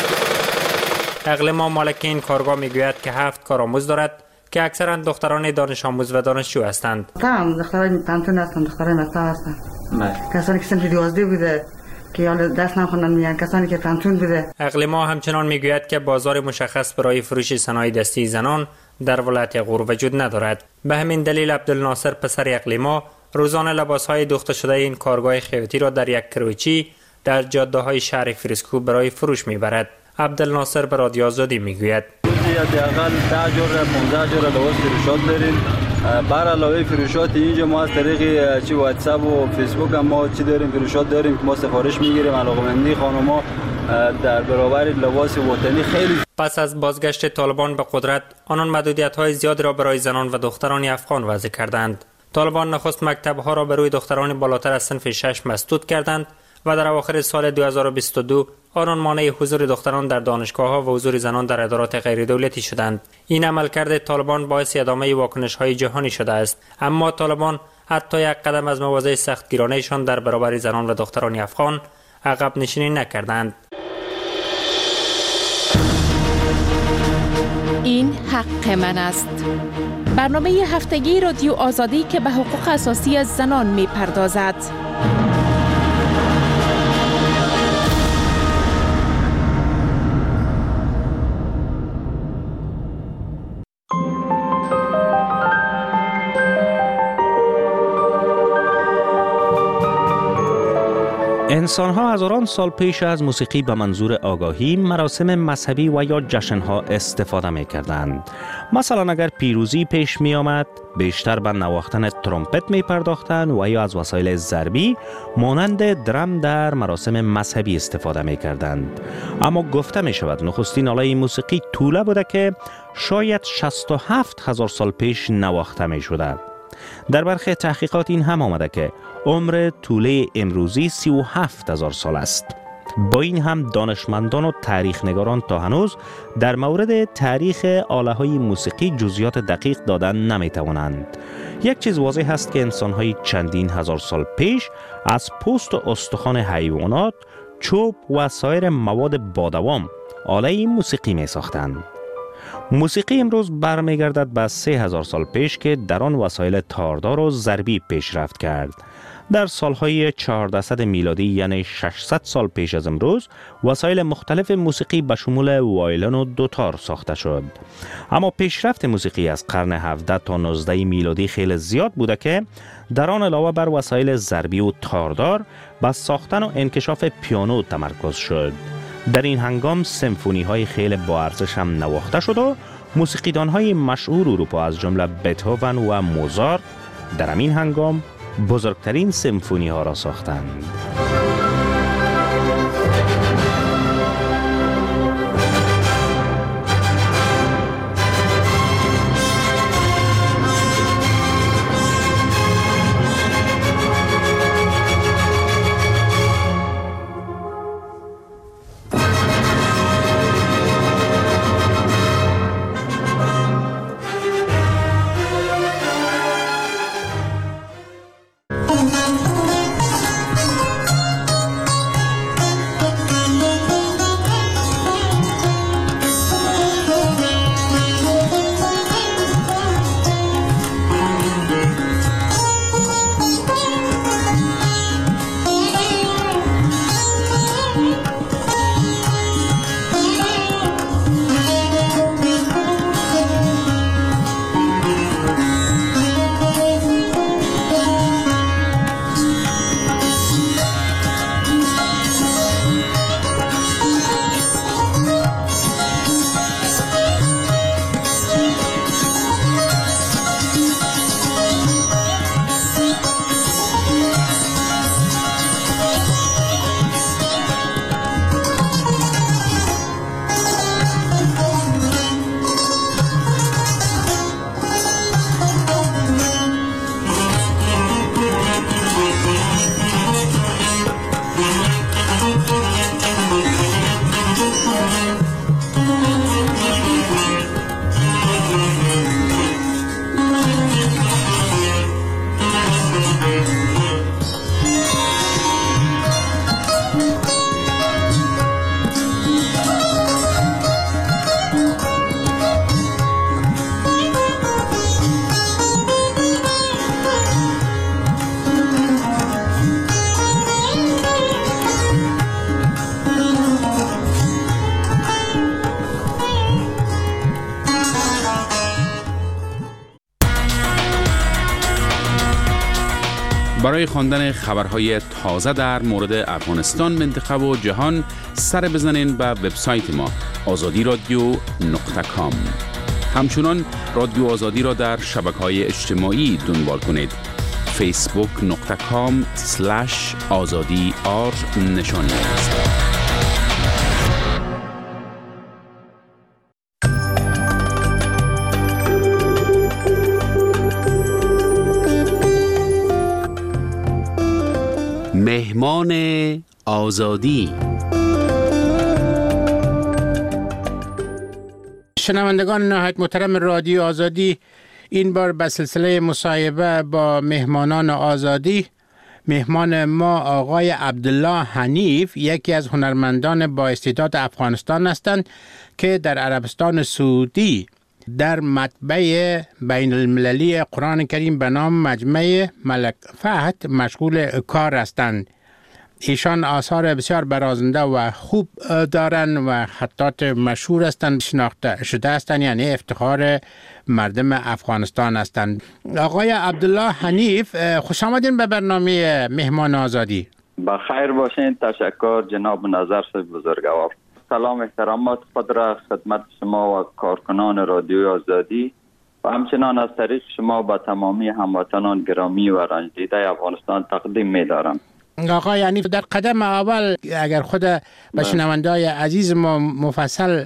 W: اقلیما مالک این کارگاه میگوید که هفت کارآموز دارد که اکثرا دختران دانش آموز و دانشجو هستند.
C: تمام دختران تمتون هستند، دختران مکتب هستند. کسانی که سنف دوازده بوده که حالا دست نخوندن میان، کسانی که تمتون بوده.
W: اقلیما همچنان میگوید که بازار مشخص برای فروش صنایع دستی زنان در ولایت غور وجود ندارد. به همین دلیل عبدالناصر پسر اقلیما روزانه لباسهای دوخته شده این کارگاه خیاطی را در یک کروچی در جاده های شهر فریسکو برای فروش میبرد. عبدالناصر به رادیو آزادی میگوید
E: حداقل ده جور پانزده جور لباس فروشات داریم. بر علاوه فروشات اینجا ما از طریق چی واتساپ و فیسبوک هم ما چی داریم فروشات داریم که ما سفارش میگیریم. علاقمندی خانم‌ها در برابر لباس وطنی خیلی.
W: پس از بازگشت طالبان به قدرت آنان محدودیت‌های زیادی را برای زنان و دختران افغان وضع کردند. طالبان نخست مکتب‌ها را به روی دختران بالاتر از صنف شش مسدود کردند و در اواخر سال دو هزار و بیست و دو آنان مانع حضور دختران در دانشگاه‌ها و حضور زنان در ادارات غیر دولتی شدند. این عملکرد طالبان باعث ادامه واکنش‌های جهانی شده است، اما طالبان حتی یک قدم از مواضع سختگیرانه‌شان در برابر زنان و دختران افغان عقب نشینی نکردند.
F: این حق من است. برنامه هفتگی رادیو آزادی که به حقوق اساسی زنان می‌پردازد.
X: انسان‌ها هزاران سال پیش از موسیقی به منظور آگاهی، مراسم مذهبی و یا جشن‌ها استفاده می‌کردند. مثلا اگر پیروزی پیش می‌آمد، بیشتر به نواختن ترومپت می‌پرداختند و یا از وسایل ضربی مانند درم در مراسم مذهبی استفاده می‌کردند. اما گفته می‌شود نخستین آله موسیقی توله بوده که شاید شصت و هفت هزار سال پیش نواخته می‌شده. در برخی تحقیقات این هم آمده که عمر توله امروزی سی و هفت هزار سال است. با این هم دانشمندان و تاریخ نگاران تا هنوز در مورد تاریخ آله های موسیقی جزئیات دقیق دادن نمی توانند. یک چیز واضح است که انسان‌های چندین هزار سال پیش از پوست و استخوان حیوانات، چوب و سایر مواد بادوام آله موسیقی می ساختند. موسیقی امروز برمیگردد به سه هزار سال پیش که در آن وسایل تاردار و ضربی پیشرفت کرد. در سالهای چهارصد میلادی یعنی ششصد سال پیش از امروز وسایل مختلف موسیقی به شمول وایلن و دوتار ساخته شد. اما پیشرفت موسیقی از قرن هفدهم تا نوزدهم میلادی خیلی زیاد بوده که در آن علاوه بر وسایل ضربی و تاردار به ساختن و انکشاف پیانو تمرکز شد. در این هنگام سمفونی های خیلی با ارزش هم نواخته شد و موسیقیدان های مشهور اروپا از جمله بتهوون و موزارت در همین هنگام بزرگترین سمفونی ها را ساختند.
G: برای خواندن خبرهای تازه در مورد افغانستان، منطقه و جهان سر بزنین به وبسایت ما آزادی رادیو نقطه کام. همچنان رادیو آزادی را در شبکه‌های اجتماعی دنبال کنید. فیسبوک نقطه کام سلش آزادی آر نشانی است.
X: مهمان آزادی.
U: شنوندگان نهایت محترم رادیو آزادی، این بار به سلسله مصاحبه با مهمانان آزادی، مهمان ما آقای عبدالله حنیف، یکی از هنرمندان با استعداد افغانستان هستند که در عربستان سعودی در مطبع بین المللی قرآن کریم به نام مجمع ملک فهد مشغول کار هستند. ایشان آثار بسیار برازنده و خوب دارند و خطات مشهور هستند، شناخته شده هستند، یعنی افتخار مردم افغانستان هستند. آقای عبدالله حنیف، خوش آمدین به برنامه مهمان آزادی.
I: بخیر باشین. تشکر جناب نظر صاحب بزرگوار. سلام احترامات خود را خدمت شما و کارکنان رادیو آزادی و همچنان از طریق شما با تمامی هموطنان گرامی و رنج دیده افغانستان تقدیم می دارم.
U: آقا یعنی در قدم اول اگر خود به شنونده‌های عزیز ما مفصل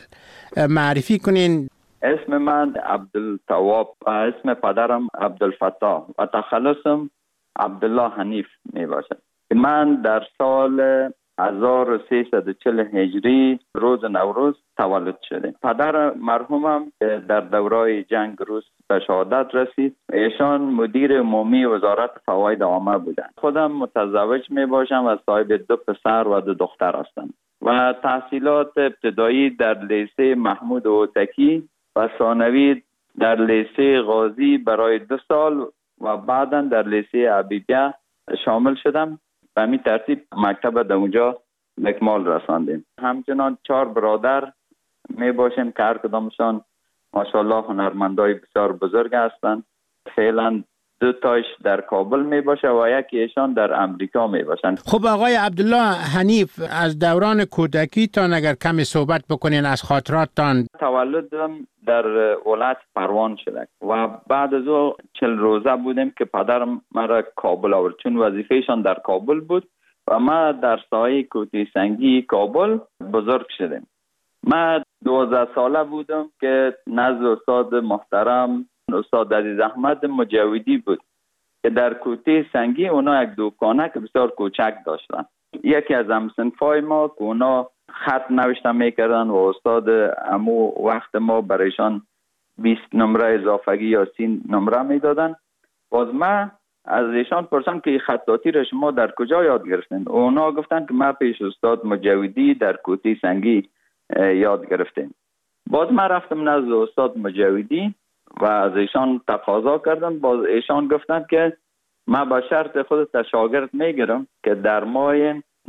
U: معرفی کنین.
I: اسم من عبدالتواب، اسم پدرم عبدالفتاح و تخلصم عبدالله حنیف می باشد. من در سال هزار و سیصد و چهل هجری روز نوروز تولد شده. پدر مرحومم در دورای جنگ روس به شهادت رسید. ایشان مدیر عمومی وزارت فواید عامه بودند. خودم متزوج می باشم و صاحب دو پسر و دو دختر هستم و تحصیلات ابتدایی در لیسه محمود اوتکی و ثانوی در لیسه غازی برای دو سال و بعدا در لیسه عبیدیه شامل شدم. به همین ترتیب مکتب در اونجا به اکمال رساندیم. همچنان چهار برادر می باشیم که هر کدامشان ماشاءالله هنرمندای بسیار بزرگ هستند. فعلا دو تاش در کابل می باشه و یکی ایشان در امریکا می باشند.
U: خب آقای عبدالله حنیف، از دوران کودکی تا اگر کمی صحبت بکنین از خاطراتتان.
I: تولدم در ولایت پروان شده و بعد از او چل روزه بودیم که پدرم مرا کابل آورد، چون وظیفهشان در کابل بود و ما در سایه کوتی سنگی کابل بزرگ شدیم. ما دوازده ساله بودم که نزد استاد محترم استاد عزیز احمد مجاودی بود که در کوتی سنگی اونا یک دکانه که بسیار کوچک داشتن. یکی از همسنفای ما که اونا خط نوشتن میکردن و استاد امو وقت ما برایشان بیست نمره اضافگی یا سی نمره میدادن. باز ما از ایشان پرسیدم که خطاطی را شما در کجا یاد گرفتین؟ اونا گفتن که ما پیش استاد مجاودی در کوتی سنگی یاد گرفتیم. باز ما رفتم نزد استاد مجاودی و از ایشان تقاضا کردم. باز ایشان گفتن که ما با شرط خودت شاگرد میگیرم که در ماه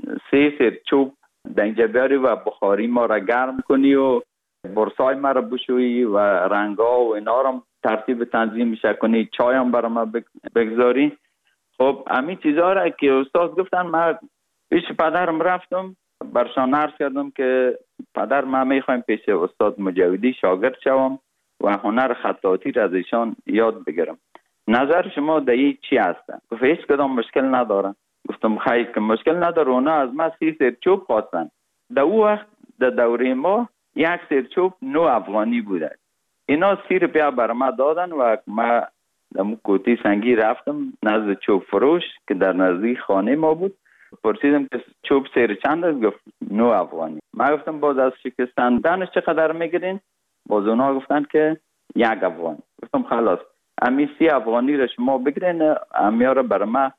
I: سه سر چوب دنجه بیاری و بخاری ما را گرم کنی و برسای ما را بشویی و رنگا و اینا را ترتیب تنظیم میشه کنی، چایم برای ما بگذاری. خب همین چیزها را که استاد گفتن، ما پیش پدرم رفتم برشان عرض کردم که پدر ما میخوایم پیش استاد مجاودی شاگرد شوم و هنر خطاطی را از ایشان یاد بگیرم. نظر شما در این چی هستن؟ گفت هیچ کدام مشکل ندارن. گفتم خیلی که مشکل نداره. اونا از ما سی سرچوب خواستن. در او وقت در دوره ما یک سرچوب نو افغانی بوده. اینا سی روپیه بر ما دادن و ما در کوتی سنگی رفتم نزد چوب فروش که در نزدیک خانه ما بود. پرسیدم که چوب سیر چند است؟ گفت نو افغانی. ما گفتم باز از شکستندنش چقدر میگیرین؟ باز اونا گفتن که یک افغانی. گفتم خلاص امی سی افغانی را شما بگیرین، امیا را بر ما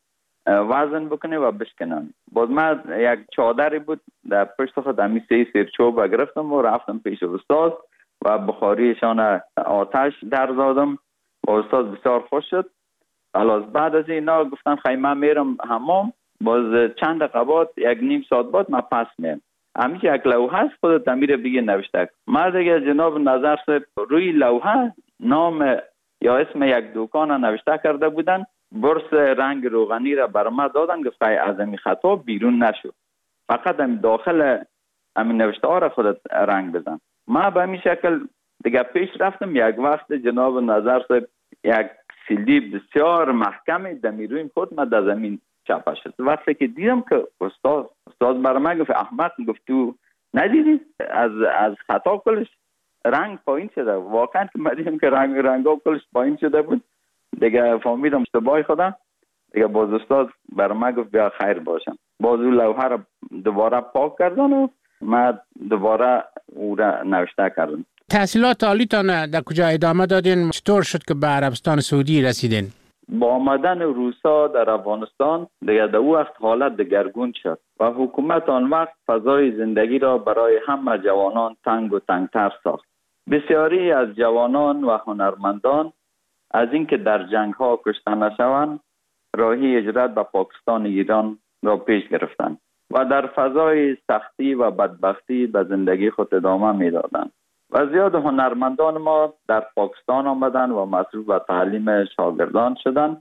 I: وزن بکنه و بشکنن. باز ما یک چادری بود در پشت خود امی سی سرچوب گرفتم و رفتم پیش استاد و بخاریشان آتش در زدم و استاد بسیار خوش شد. خلاص بعد از اینا گفتم خیلی میرم حمام. باز چند دقیقه یک نیم ساعت بعد من پس میام. همیشه یک لوحه است خودت امیر بگی نوشته. ما دیگه جناب نظر صاحب روی لوحه نام یا اسم یک دکان نوشته کرده بودن برس رنگ روغنی را بر ما دادن، گفت از این خطا بیرون نشو، فقط هم داخل همین نوشته ها را خودت رنگ بزن. ما به این شکل دیگه پیش رفتم. یک وقت جناب نظر صاحب یک سیلی بسیار محکمی دمیروی خود ما در زمین چپه شد. وقتی که دیدم که استاد استاد بر من گفت احمد، گفت تو ندیدی از از خطا کلش رنگ پایین شده. واقعا که من دیدم که رنگ رنگا کلش پایین شده بود. دیگه فهمیدم اشتباه خودم. دیگه باز استاد بر من گفت بیا خیر باشم. باز اون لوحه را دوباره پاک کردن و من دوباره او را نوشته کردم.
U: تحصیلات عالیتان در کجا ادامه دادین؟ چطور شد که به عربستان سعودی رسیدین؟
I: با آمدن روسا در افغانستان دیگه در او وقت حالت دگرگون شد و حکومت آن وقت فضای زندگی را برای همه جوانان تنگ و تنگتر ساخت. بسیاری از جوانان و هنرمندان از اینکه در جنگ ها کشته نشوند راهی هجرت به پاکستان ایران را پیش گرفتند و در فضای سختی و بدبختی به زندگی خود ادامه میدادند. و زیاد هنرمندان ما در پاکستان آمدن و مصروف به تعلیم شاگردان شدند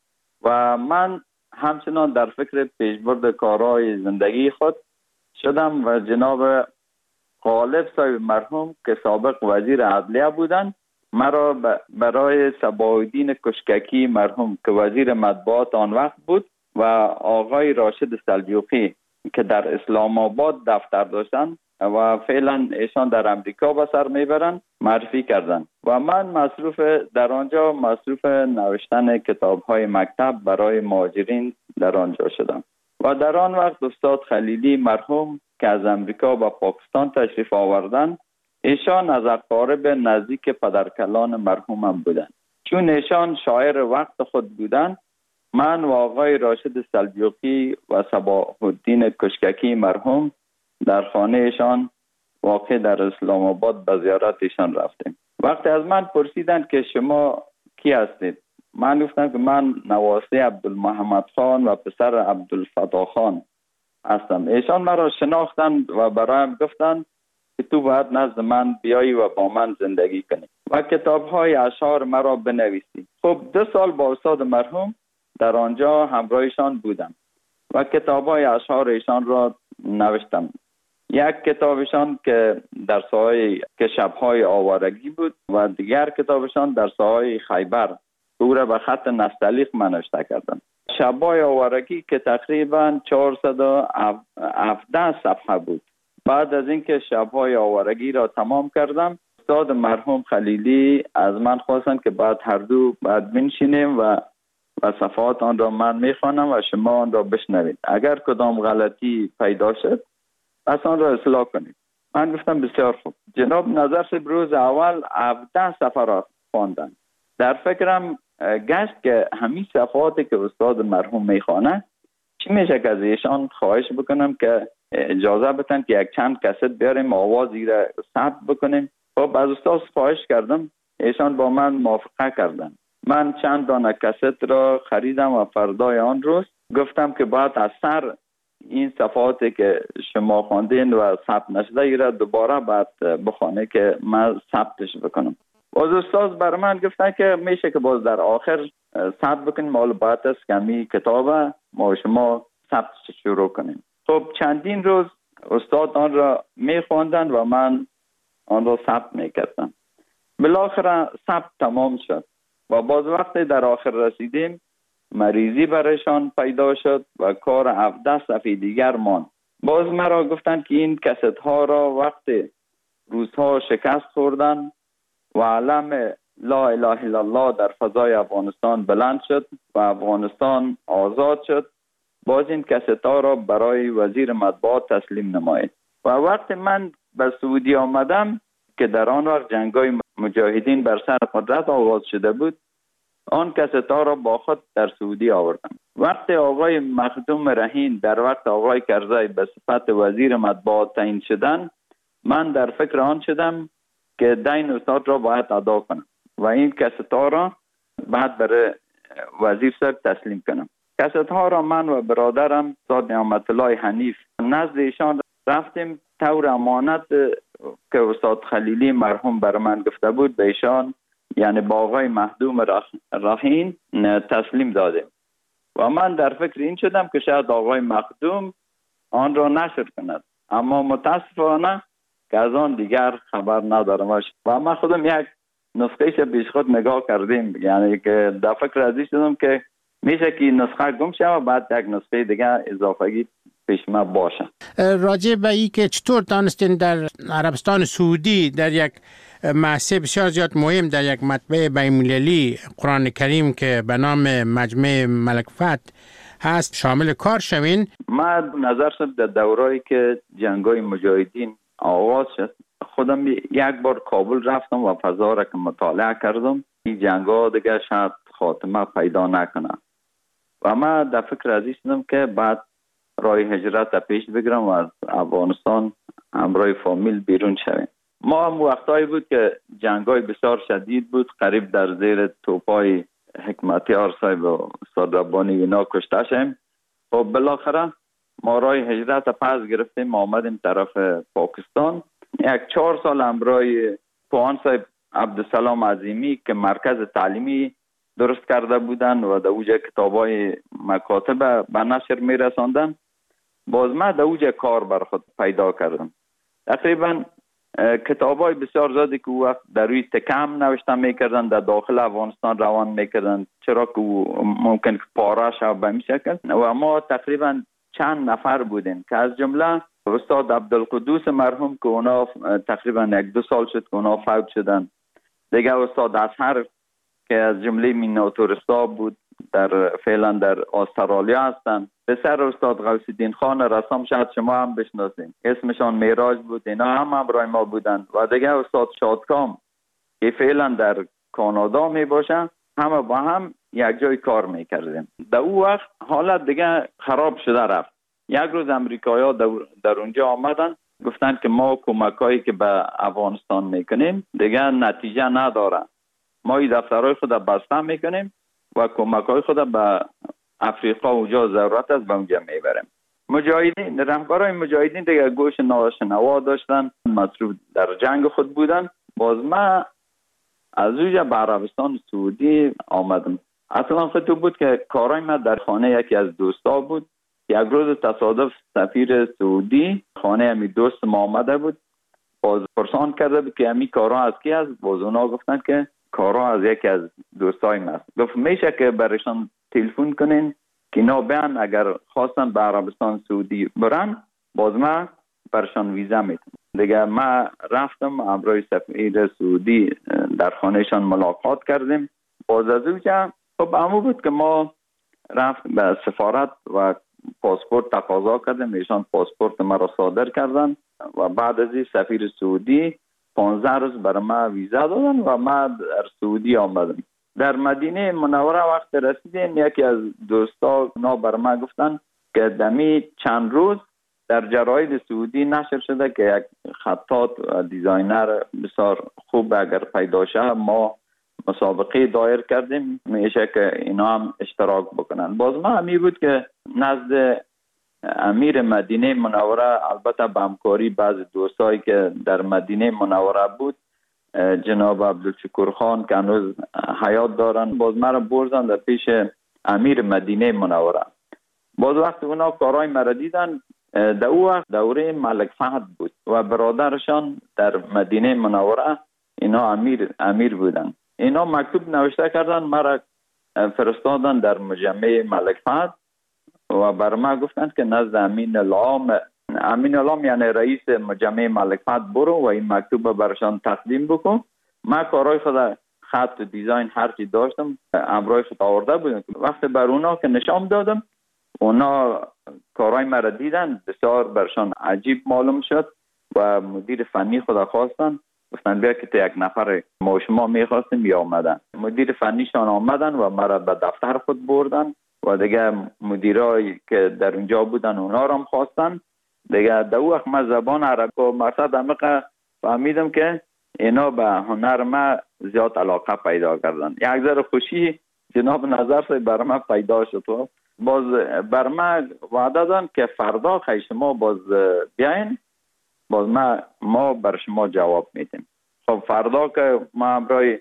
I: و من همچنان در فکر پیشبرد کارهای زندگی خود شدم و جناب غالب صاحب مرحوم که سابق وزیر عدلیه بودند مرا برای صباح‌الدین کشککی مرحوم که وزیر مطبوعات آن وقت بود و آقای راشد سلجوقی که در اسلام آباد دفتر داشتند و فعلا ایشان در امریکا به سر میبرند معرفی کردند و من مصروف در آنجا مصروف نوشتن کتاب های مکتب برای مهاجرین در آنجا شدم و در آن وقت استاد خلیلی مرحوم که از امریکا به پاکستان تشریف آوردند ایشان از اقارب نزدیک پدرکلان مرحومم بودند. چون ایشان شاعر وقت خود بودند من و آقای راشد سلجوقی و صباح الدین کشککی مرحوم در خانه ایشان واقع در اسلام آباد به زیارت ایشان رفتیم. وقتی از من پرسیدند که شما کی هستید؟ من گفتم که من نواسه عبدالمحمد خان و پسر عبدالفتاح خان هستم. ایشان مرا شناختند و برایم گفتند که تو باید نزد من بیایی و با من زندگی کنی و کتاب های اشعار مرا بنویسی. خب دو سال با استاد مرحوم در آنجا همراهشان بودم و کتاب های اشعار ایشان را نوشتم. یک کتابشان که در ساحه که شبهای آوارگی بود و دیگر کتابشان در ساحه خیبر او را به خط نستعلیق من نوشته کردم. شبهای آوارگی که تقریبا چهارصد و هفده صفحه بود. بعد از اینکه شبهای آوارگی را تمام کردم استاد مرحوم خلیلی از من خواستند که بعد هر دو بعد بنشینیم و و صفحات آن را من میخوانم و شما آن را بشنوید. اگر کدام غلطی پیدا شد پس آن را اصلاح کنید. من گفتم بسیار خوب. جناب نظر صاحب روز اول هفده صفحه را خواندن. در فکرم گشت که همین صفحاتی که استاد مرحوم میخوانه چی میشه که از ایشان خواهش بکنم که اجازه بدن که یک چند کست بیاریم آوازی را ثبت بکنیم. خب از استاد خواهش کردم، ایشان با من موافقه کردن. من چند دانه کست را خریدم و فردای آن روز گفتم که باید از سر این صفحاتی که شما خواندین و ثبت نشده ای را دوباره باید بخونه که من ثبتش بکنم. باز استاد بر من گفتن که میشه که باز در آخر ثبت بکنیم، مال باید است کمی کتاب ما شما ثبتش شروع کنیم. خب چندین روز استاد آن را میخواندن و من آن را ثبت میکردم. بالاخره ثبت تمام شد و باز وقتی در آخر رسیدیم مریضی برایشان پیدا شد و کار هفده صفحه دیگر ماند. باز مرا گفتند که این کست ها را وقتی روزها شکست خوردن و علم لا اله الا الله در فضای افغانستان بلند شد و افغانستان آزاد شد، باز این کست ها را برای وزیر مطبوعات تسلیم نمایید. و وقتی من به سعودی آمدم که در آن وقت جنگای مجاهدین بر سر قدرت آغاز شده بود، آن کست ها را با خود در سعودی آوردم. وقتی آقای مخدوم رهین در وقت آقای کرزی به صفت وزیر مطبوعات تعیین شدن، من در فکر آن شدم که دین استاد را باید ادا کنم و این کست ها را بعد برای وزیر صاحب تسلیم کنم. کست ها را من و برادرم استاد نعمت الله حنیف نزد ایشان رفتیم. طور امانت که استاد خلیلی مرحوم بر من گفته بود به ایشان یعنی با آقای مخدوم رهین تسلیم دادیم و من در فکر این شدم که شاید آقای مخدوم آن را نشر کند، اما متاسفانه که از آن دیگر خبر ندارم و من خودم یک نسخهش پیش خود نگاه کردیم، یعنی که در فکر ازی شدم که میشه که نسخه گم شه و بعد یک نسخه دیگر اضافگی پیش ما باشه.
U: راجع به این که چطور دانستین در عربستان سعودی در یک محصه بسیار زیاد مهم در یک مطبع بین‌المللی قرآن کریم که به نام مجمع ملک فتح هست شامل کار شوین؟
I: من نظر شد در دورایی که جنگای مجاهدین آغاز شد خودم یک بار کابل رفتم و فضا را که مطالعه کردم این جنگا دیگه شاید خاتمه پیدا نکنه و من در فکر ازی شدم که بعد راه هجرت را پیش بگیرم و از افغانستان همراه فامیل بیرون شویم. ما هم وقتایی بود که جنگای بسیار شدید بود، قریب در زیر توپای حکمتیار صاحب و استاد ربانی اینا کشته شدیم. خب بالاخره ما راه هجرت پس گرفتیم آمدیم طرف پاکستان. یک چهار سال همراه پوهان صاحب عبدالسلام عظیمی که مرکز تعلیمی درست کرده بودن و در اوجه کتابای مکاتب به نشر می رساندن، باز من در اوجه کار بر خود پیدا کردم. تقریبا کتابای بسیار زیادی که وقت در روی تکم نوشته میکردن در داخل افغانستان روان میکردن، چرا که ممکن که پاره شد به این شکل و ما تقریبا چند نفر بودیم که از جمله استاد عبدالقدوس مرحوم که اونا تقریبا یک دو سال شد که اونا فوت شدن، دیگه استاد اصحر که از جمله میناتورستا بود در فعلا در استرالیا هستن، پسر استاد غوث الدین خان رسام شاید شما هم بشناسین، اسمشان میراج بود، اینا هم همراه ما بودن و دیگه استاد شادکام که فعلا در کانادا می باشن، همه با هم یک جای کار میکردیم. در اون وقت حالت دیگه خراب شده رفت. یک روز امریکایی‌ها در, در اونجا آمدن گفتن که ما کمکایی که به افغانستان میکنیم دیگه نتیجه نداره، ما این دفترهای خود بسته میکنیم و کمکای خود به افریقا اونجا ضرورت است به اونجا میبریم. مجاهدین رهبرای مجاهدین دیگه گوش ناشنوا داشتن، مصروف در جنگ خود بودن. باز من از اونجا به عربستان سعودی آمدم. اصلا خود بود که کارای من در خانه یکی از دوستا بود. یک روز تصادف سفیر سعودی خانه همی دوست ما آمده بود، باز پرسان کرده بود که همی کارا از کی است؟ باز اونا گفتن که کارا از یکی از دوستای ما است. گفت میشه که برشان تلفن کنین که اینا بیان اگر خواستن به عربستان سعودی برن باز ما برشان ویزا میتونم. دیگه ما رفتم همراه سفیر سعودی در خانهشان ملاقات کردیم. باز از اونجا خب همون بود که ما رفت به سفارت و پاسپورت تقاضا کردیم، ایشان پاسپورت ما را صادر کردن و بعد از این سفیر سعودی پانزده روز برای ما ویزا دادن و ما در سعودی آمدم. در مدینه منوره وقت رسیدیم یکی از دوستا نا برای ما گفتن که دمی چند روز در جراید سعودی نشر شده که یک خطاط و دیزاینر بسیار خوب اگر پیدا شه ما مسابقه دایر کردیم، میشه که اینا هم اشتراک بکنن. باز ما همی بود که نزد امیر مدینه منوره البته به همکاری بعض دوستایی که در مدینه منوره بود جناب عبدالشکور خان که هنوز حیات دارن، باز مرا بردن در پیش امیر مدینه منوره. باز وقت اونا کارهای مرا دیدن، در او وقت دوره ملک فهد بود و برادرشان در مدینه منوره اینا امیر امیر بودن. اینا مکتوب نوشته کردن مرا فرستادن در مجمع ملک فهد و بر ما گفتند که نزد امین العام امین العام یعنی رئیس مجمع ملک فهد برو و این مکتوب برشان تقدیم بکن. ما کارهای خود خط و دیزاین هر چی داشتم همراه خود آورده بودم. وقتی بر اونا که نشان دادم اونا کارهای مرا دیدن، بسیار برشان عجیب معلوم شد و مدیر فنی خود خواستن، گفتن بیا که تا یک نفر ما شما میخواستیم بیا آمدن. مدیر فنیشان آمدن و مرا به دفتر خود بردن و دیگه مدیرایی که در اونجا بودن اونا رو هم خواستن. دیگه در وقت من زبان عربی و مقصد عمیق فهمیدم که اینا به هنر ما زیاد علاقه پیدا کردن. یک ذره خوشی جناب نظر سے بر ما پیدا شد. باز بر ما وعده دادن که فردا خیلی شما باز بیاین، باز ما ما بر شما جواب میدیم. خب فردا که ما برای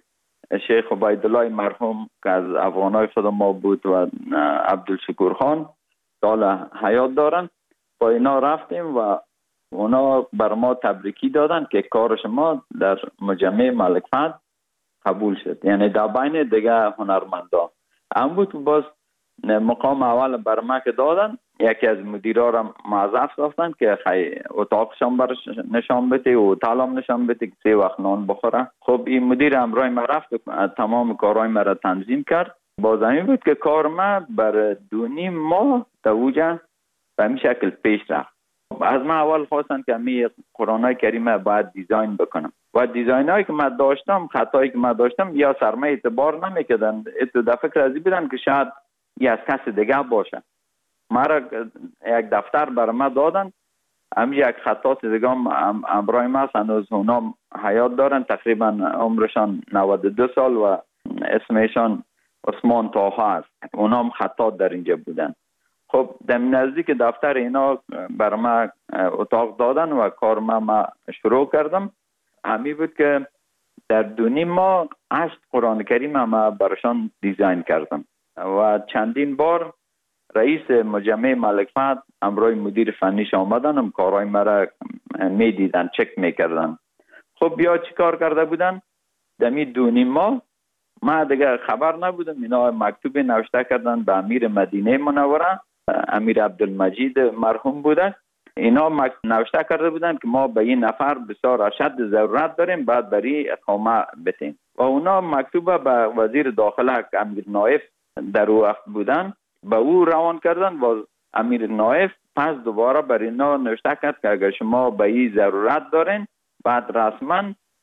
I: شیخ عبیدالله مرحوم که از افغانای خود ما بود و عبدالشکور خان سال حیات دارن، با اینا رفتیم و اونا بر ما تبریکی دادن که کار شما در مجمع ملک فهد قبول شد، یعنی در بین دیگه هنرمندان هم بود. باز مقام اول بر ما که دادن، یکی از مدیرا را معذف ساختن که خیلی اتاقشان برش نشان بده و تعلم نشان بده که سه وقت نان بخوره. خب این مدیر امرای ما رفت تمام کارهای ما را تنظیم کرد. باز همین بود که کار ما بر دو نیم ماه دوجه به همین شکل پیش رفت. از من اول خواستن که می قرآن کریمه باید دیزاین بکنم و دیزاین هایی که من داشتم، خطایی که من داشتم یا سرمایه اعتبار نمیکردن. اتو در فکر ازی بودن که شاید یه از کس دیگه باشه. مرا یک دفتر بر ما دادن، همین یک خطاط دیگه هم امرای ما هنوز اونا حیات دارن، تقریبا عمرشان نود و دو سال و اسمشان عثمان طاها است. اونا هم خطاط در اینجا بودن. خب در نزدیک دفتر اینا بر ما اتاق دادن و کار ما, ما شروع کردم. همین بود که در دو نیم ماه هشت قرآن کریم ما برشان دیزاین کردم و چندین بار رئیس مجمع ملک فهد امرای مدیر فنیش آمدن، هم کارهای مرا می دیدن، چک می کردن. خب بیا چی کار کرده بودن؟ دمی دو نیم ماه ما دیگه خبر نبودم. اینا مکتوب نوشته کردن به امیر مدینه منوره، امیر عبدالمجید مرحوم بوده. اینا نوشته کرده بودن که ما به این نفر بسیار اشد ضرورت داریم، بعد بری اقامه بتیم. و اونا مکتوب به وزیر داخله که امیر نایف در او وقت بودن به او روان کردن و امیر نایف پس دوباره بر اینا نوشته کرد که اگر شما به این ضرورت دارین بعد رسما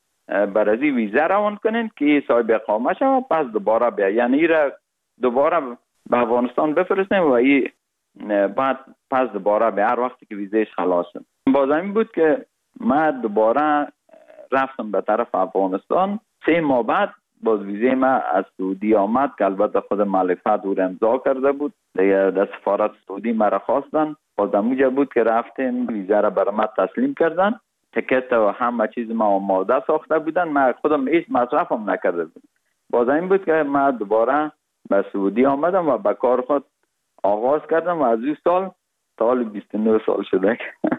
I: بر ازی ویزه روان کنین که صاحب اقامه شد، پس دوباره بیا، یعنی را دوباره به افغانستان بفرستیم و این بعد پس دوباره به هر وقتی که ویزهش خلاص شد. باز همین بود که ما دوباره رفتم به طرف افغانستان. سه ماه بعد باز ویزه ما از سعودی آمد که البته خود ملک فهد او را امضا کرده بود. دیگه در سفارت سعودی مرا خواستن، باز همونجا بود که رفتیم ویزه را بر ما تسلیم کردن. تکت و همه چیز ما آماده ساخته بودن، ما خودم هیچ مصرف هم نکرده بودم. باز این بود که ما دوباره به سعودی آمدم و به کار خود آغاز کردم و از این سال سال بیست و نه سال شده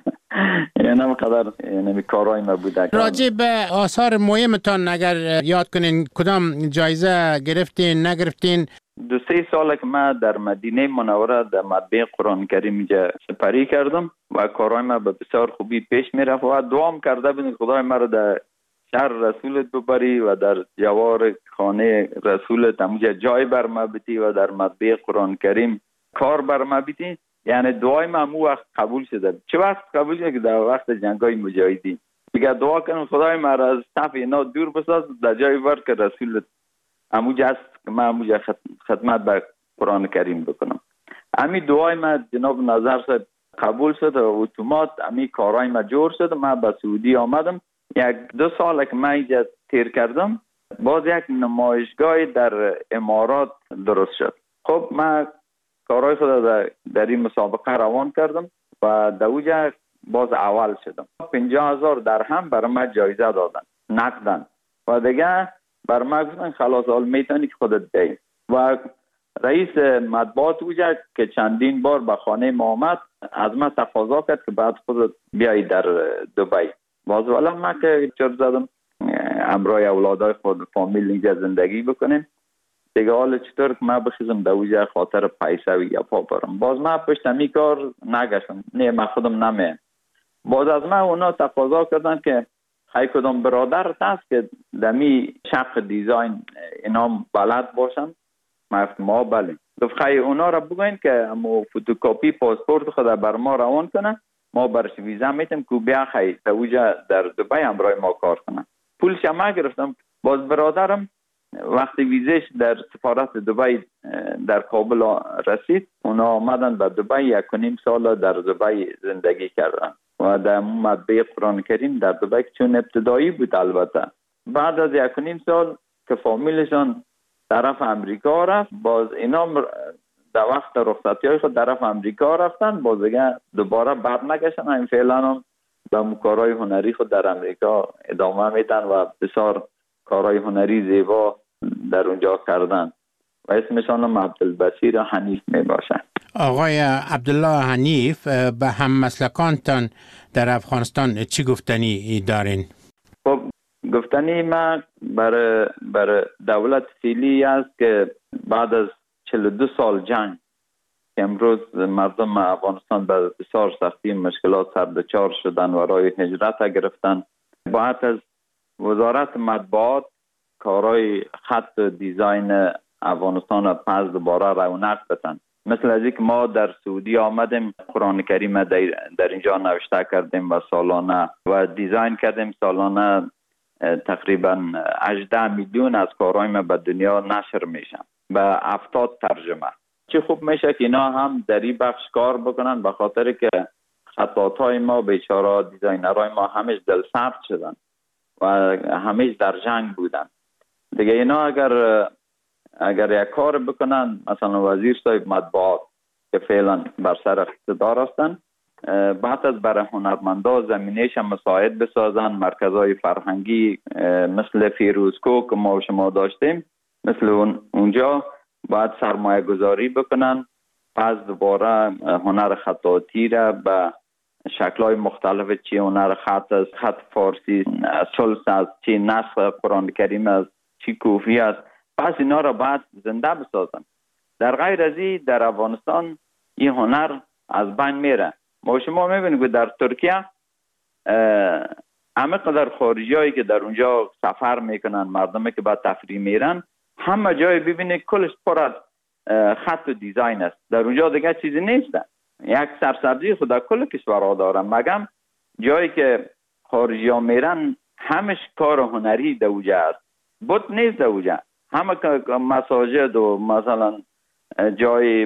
I: یعنی همقدر یعنی کارهای ما بوده.
U: راجع به آثار مهمتان اگر یاد کنین کدام جایزه گرفتین نگرفتین؟
I: دو سه ساله که من در مدینه منوره در مطبع قرآن کریم اینجا سپری کردم و کارهای ما به بسیار خوبی پیش می رفت و دعام کرده بودم خدای مرا در شهر رسولت ببری و در جوار خانه رسولت همونجا جای بر ما بیتی و در مطبع قرآن کریم کار بر ما بیتی. یعنی دعای ما همون وقت قبول شده. چه وقت قبول شده که در وقت جنگای مجاهدین دیگه دعا کنم خدای مرا از صف اینا دور بساز، در جای بر که رسولت همونجا است که من همونجا خدمت به قرآن کریم بکنم. همین دعای ما جناب نظر صاحب قبول شد و اتومات همین کارهای ما جور شد. من به سعودی آمدم، یک دو سال که من اینجا تیر کردم، باز یک نمایشگاه در امارات درست شد. خب من کارهای خود در, در این مسابقه روان کردم و در اوجا باز اول شدم. پنجاه هزار درهم برای من جایزه دادن نقدن و دیگه بر ما گفتن خلاص حال میتونی که خودت بی. و رئیس مطبوعات اوجا که چندین بار به خانه ما آمد از من تقاضا کرد که بعد خودت بیایی در دبی. باز والا من که چرا زدم امرای اولادای خود فامیل اینجا زندگی بکنیم دیگه، حالا چطور که من بخیزم در اوجا خاطر پیسه و گپا برم. باز من پشت همی کار نگشتم، نه من خودم نمیم. باز از من اونا تقاضا کردن که خیلی کدام برادر هست که دمی شق دیزاین اینا بلد باشن. من ما بله گفت خیلی اونا را بگوین که امو فوتوکاپی پاسپورت خود بر ما روان کنن، ما برش ویزا میتیم که بیا خیلی در اوجا در دبی همراه ما کار کنن. پولش ما گرفتم. باز برادرم وقتی ویزش در سفارت دبی در کابل رسید، اونا آمدن به دبی، یک و نیم سال در دبی زندگی کردن و در مطبع قرآن کریم در دبی چون ابتدایی بود. البته بعد از یک و نیم سال که فامیلشان طرف امریکا رفت، باز اینا در وقت رخصتی های خود طرف امریکا رفتن، باز دیگه دوباره بر نگشتن. این فعلا هم به کارهای هنری خود در امریکا ادامه میدن و بسیار کارهای هنری زیبا در اونجا کردن و اسمشان هم عبدالبصیر حنیف می باشن.
U: آقای عبدالله حنیف، به هم مسلکانتان در افغانستان چی گفتنی دارین؟
I: خب گفتنی ما برای برای دولت فعلی است که بعد از چهل و دو سال جنگ که امروز مردم افغانستان به بسیار سختی مشکلات سر دچار شدن و راه هجرت گرفتن، باید از وزارت مطبوعات کارهای خط و دیزاین افغانستان پس دوباره رونق بدن. مثل از اینکه ما در سعودی آمدیم قرآن کریم در, در اینجا نوشته کردیم و سالانه و دیزاین کردیم، سالانه تقریبا هجده میلیون از کارهای ما به دنیا نشر میشن به هفتاد ترجمه. چه خوب میشه که اینا هم در این بخش کار بکنن، به خاطر که خطاطای ما بیچاره دیزاینرهای ما همیش دل سرد شدن و همیش در جنگ بودن. دیگه اینا اگر اگر یک کار بکنن، مثلا وزیر صاحب مطبوعات که فعلا بر سر اقتدار هستن، بعد از برای هنرمندا زمینهش مساعد بسازن، مرکزهای فرهنگی مثل فیروزکو که ما و شما داشتیم مثل اون اونجا باید سرمایه گذاری بکنن، پس دوباره هنر خطاطی را به شکل‌های مختلف، چی هنر خط از خط فارسی، سلس از چی نسخ قرآن کریم از چی کوفی است، پس اینا را باید زنده بسازن. در غیر از این در افغانستان این هنر از بین میره. ما شما میبینید که در ترکیه همه قدر خارجی هایی که در اونجا سفر میکنن، مردمی که بعد تفریح میرن، همه جای ببینید کلش پر از خط و دیزاین است. در اونجا دیگه چیزی نیست. یک سرسبزی خدا کل کشورها دارن، مگم جایی که خارجی ها میرن همش کار هنری در اونجا است، بود نیست در اونجا. همه مساجد و مثلا جای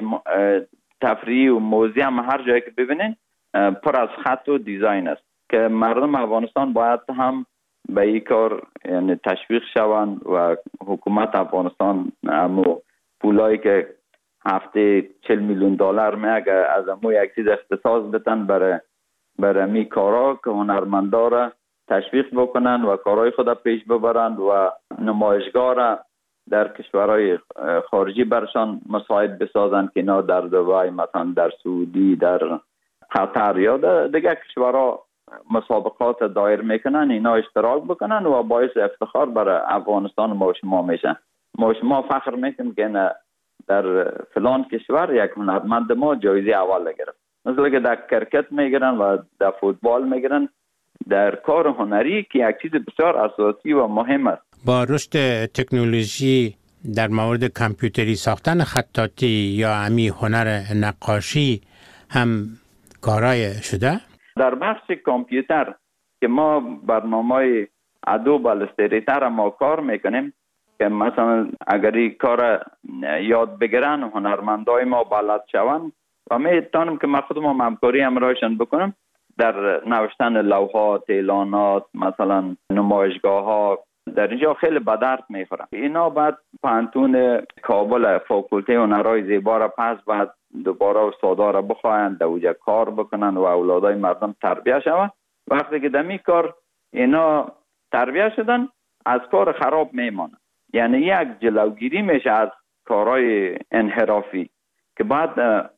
I: تفریح و موزیم، هر جایی که ببینین پر از خط و دیزاین است که مردم افغانستان باید هم به این کار یعنی تشویق شوند و حکومت افغانستان همو پولایی که هفته چهل میلیون دلار میگه از همو یک چیز اختصاص بدن برای برای می کارا که هنرمندا را تشویق بکنن و کارهای خود پیش ببرن و نمایشگاه را در کشورهای خارجی برشان مساعد بسازن که اینا در دبی، مثلا در سعودی، در قطر یا دیگه کشورها مسابقات دایر میکنن، اینا اشتراک بکنن و باعث افتخار برای افغانستان ما شما میشن. ما شما فخر میکنیم که در فلان کشور یک هنرمند ما جایزه اول گرفت. مثلا که در کرکت میگیرن و در فوتبال میگیرن، در کار هنری که یک چیز بسیار اساسی و مهم است.
U: با رشد تکنولوژی در مورد کامپیوتری ساختن خطاطی یا امی هنر نقاشی هم کارای شده؟
I: در بخش کامپیوتر که ما برنامه ادوب الستریتر ما کار میکنیم که مثلا اگر این کار یاد بگیرن هنرمندای ما بلد شوند و میتونم که من خودم همکاری همراهشان بکنم در نوشتن لوحات، اعلانات، مثلا نمایشگاه ها، در اینجا خیلی به درد میخوره. اینا بعد پانتون کابل فاکولته هنرهای زیبا را پس بعد دوباره استادا را بخواهند در اونجا کار بکنن و اولادای مردم تربیه شوند. وقتی که دمی کار اینا تربیه شدن از کار خراب میمانه، یعنی یک جلوگیری میشه از کارهای انحرافی که بعد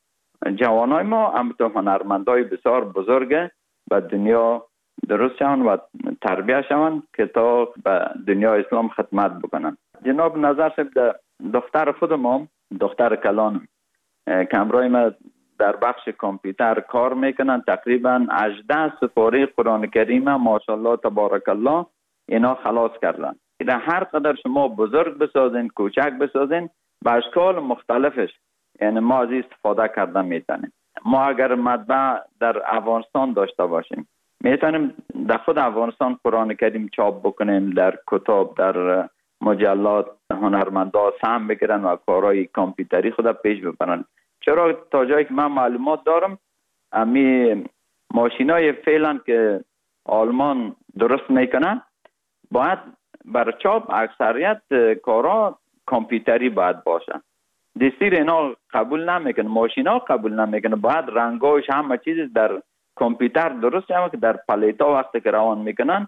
I: جوانای ما همونطور هنرمندای بسیار بزرگ به دنیا درست شوند و تربیه شوند که تا به دنیا اسلام خدمت بکنن. جناب نظر صاحب دختر خودم، دختر کلانم که همراه ما در بخش کامپیوتر کار میکنن، تقریبا هجده سپاره قرآن کریم ماشاءالله تبارک الله اینا خلاص کردن. اینا هر قدر شما بزرگ بسازین، کوچک بسازین، به اشکال مختلفش یعنی ما از استفاده کردن میتونیم. ما اگر مطبع در افغانستان داشته باشیم میتونیم در خود افغانستان قرآن کریم چاپ بکنیم، در کتاب، در مجلات هنرمندا سهم بگیرن و کارهای کامپیوتری خود پیش ببرن. چرا تا جایی که من معلومات دارم امی ماشینای فعلا که آلمان درست میکنن باید بر چاپ اکثریت کارا کامپیوتری باید باشن. دستیر اینا قبول نمیکنه، ماشینا قبول نمیکنه، باید رنگاش همه چیز در کامپیوتر درست شده که در پلیتا وقتی که روان میکنن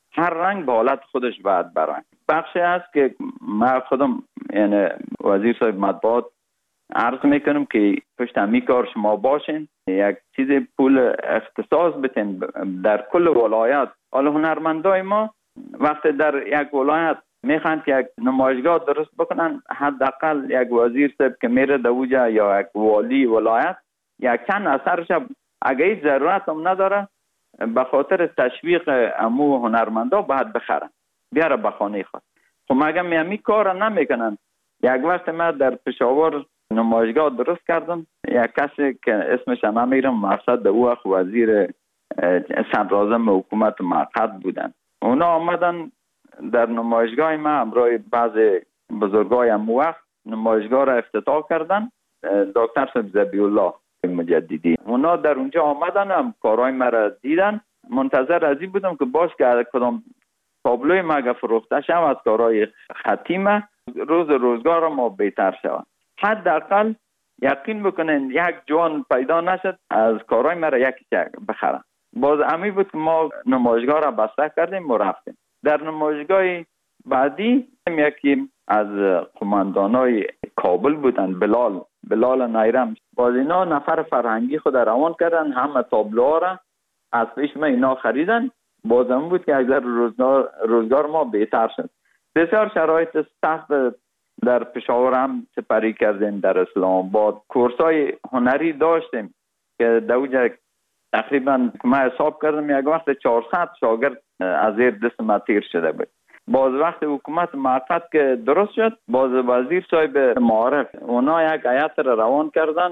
I: هر رنگ به حالت خودش باید برن. بخشی هست که ما خودم یعنی وزیر صاحب مطبوعات عرض میکنم که پشت همی کار شما باشین، یک چیز پول اختصاص بتین در کل ولایت. حالا هنرمندای ما وقتی در یک ولایت میخوان که یک نمایشگاه درست بکنن، حداقل یک وزیر صاحب که میره دوجا یا یک والی ولایت یک چند اثرش اگه هیچ ضرورت هم نداره به خاطر تشویق امو هنرمندا باید بخرن بیاره به خانه خود. خب مگه میامی کار نمیکنن؟ یک وقت ما در پشاور نمایشگاه درست کردم، یک کسی که اسمش نمیرم، مقصد او اخ وزیر صدراعظم حکومت موقت بودن. اونا آمدن در نمایشگاه ما همراه بعض بزرگای امو وقت نمایشگاه را افتتاح کردن، دکتر صاحب ذبیح الله مجددی. اونا در اونجا آمدن هم کارهای مرا دیدن. منتظر از این بودم که باز که کدام تابلوی ما اگه فروخته شد از کارهای خطی ما روز روزگار ما بهتر شود. حداقل یقین بکنین یک جوان پیدا نشد از کارهای مرا یکی بخرن. باز امی بود که ما نمایشگاه را بسته کردیم و رفتیم. در نمایشگاه بعدی یکی از قماندانای کابل بودن، بلال بلال نایرم. باز اینا نفر فرهنگی خود روان کردن، همه تابلوها را از پیش ما اینا خریدن. بازم بود که اگر روزگار, روزگار ما بهتر شد. بسیار شرایط سخت در پشاور هم سپری کردیم، در اسلام آباد کورسای هنری داشتیم که دوجه تقریبا ما حساب کردم یک وقت چهارصد شاگرد از زیر دست ما تیر شده بود. باز وقت حکومت موقت که درست شد، باز وزیر صاحب معارف اونا یک هیئت را روان کردن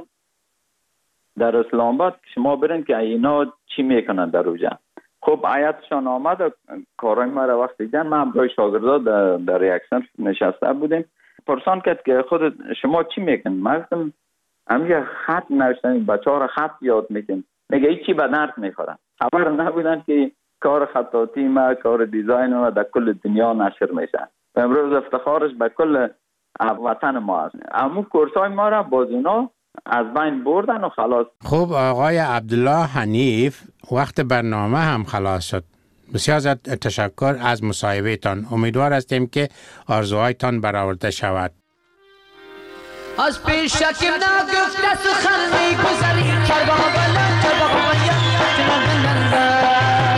I: در اسلام آباد که شما برین که اینا چی میکنن در اوجا. خب هیئتشان آمد و کارای ما را وقت دیدن، ما همراه شاگردا در, در یک صنف نشسته بودیم. پرسان کرد که خود شما چی میکنن؟ ما گفتم همین خط نوشتن، بچه‌ها را خط یاد میکنن. میگه هیچی به درد میخورن. خبر نبودن که کار خطاطی ما، کار دیزاین ما در کل دنیا نشر میشه. امروز افتخارش به کل وطن ما است. اما کورسای ما را باز اونا از بین بردن و خلاص.
U: خب آقای عبدالله حنیف، وقت برنامه هم خلاص شد. بسیار زیاد تشکر از مصاحبه تان. امیدوار هستیم که آرزوهایتان برآورده شود.
D: از پیش شکم نگفته سخن میگذری، کربا بلند کربا بلند جنان بلند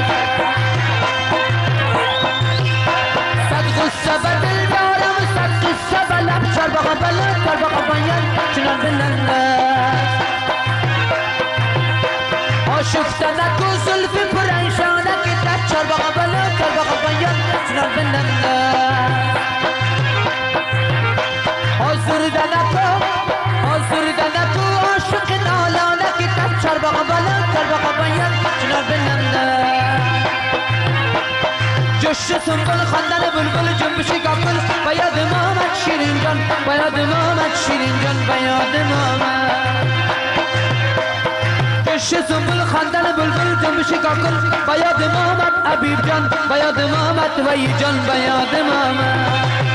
D: صد غصه به دل دارم، صد قصه به لب، کربا بلند کربا بلند جنان بلند آشفته نکو زلفی پرنشانه که در کربا بلند کربا بلند جنان بلند آزرده نکو آزرده نکو عاشق نالانه که در چربا بلند کربا بلند جنان بلند جوش سنبل خواندن بلبل جنبش گاگل و یاد مامد شیرین جان، و یاد مامد شیرین جان، و یاد مامد جوش سنبل خواندن بلبل جنبش گاگل و یاد مامد حبیب جان، و یاد مامد وی جان، و یاد مامد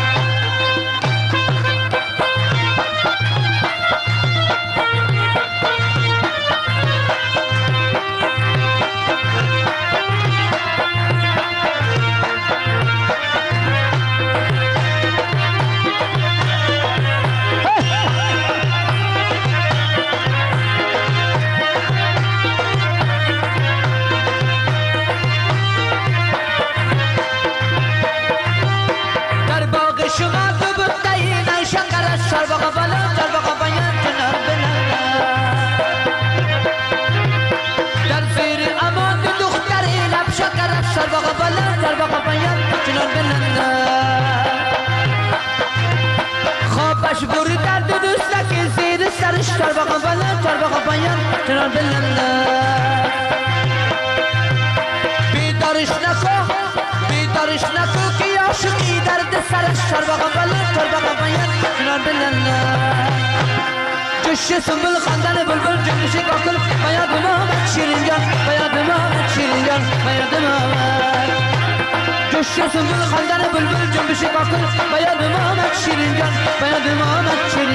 D: خوابش بوری درد دوستک زیر سرش چرباقا بلند چرباقا بایان چنان بلند بیدارش نکو بیدارش نکو که عاشقی درد سرش چرباقا بلند چرباقا بایان چنان بلند جوش سنبل خواندن بلبل جنبش گاگل بیاد محمد شیرین جان بیاد محمد شیرین جان بیاد محمد جوش سنبل خواندن بلبل جنبش گاگل بیاد محمد شیرین جان بیاد محمد شیرین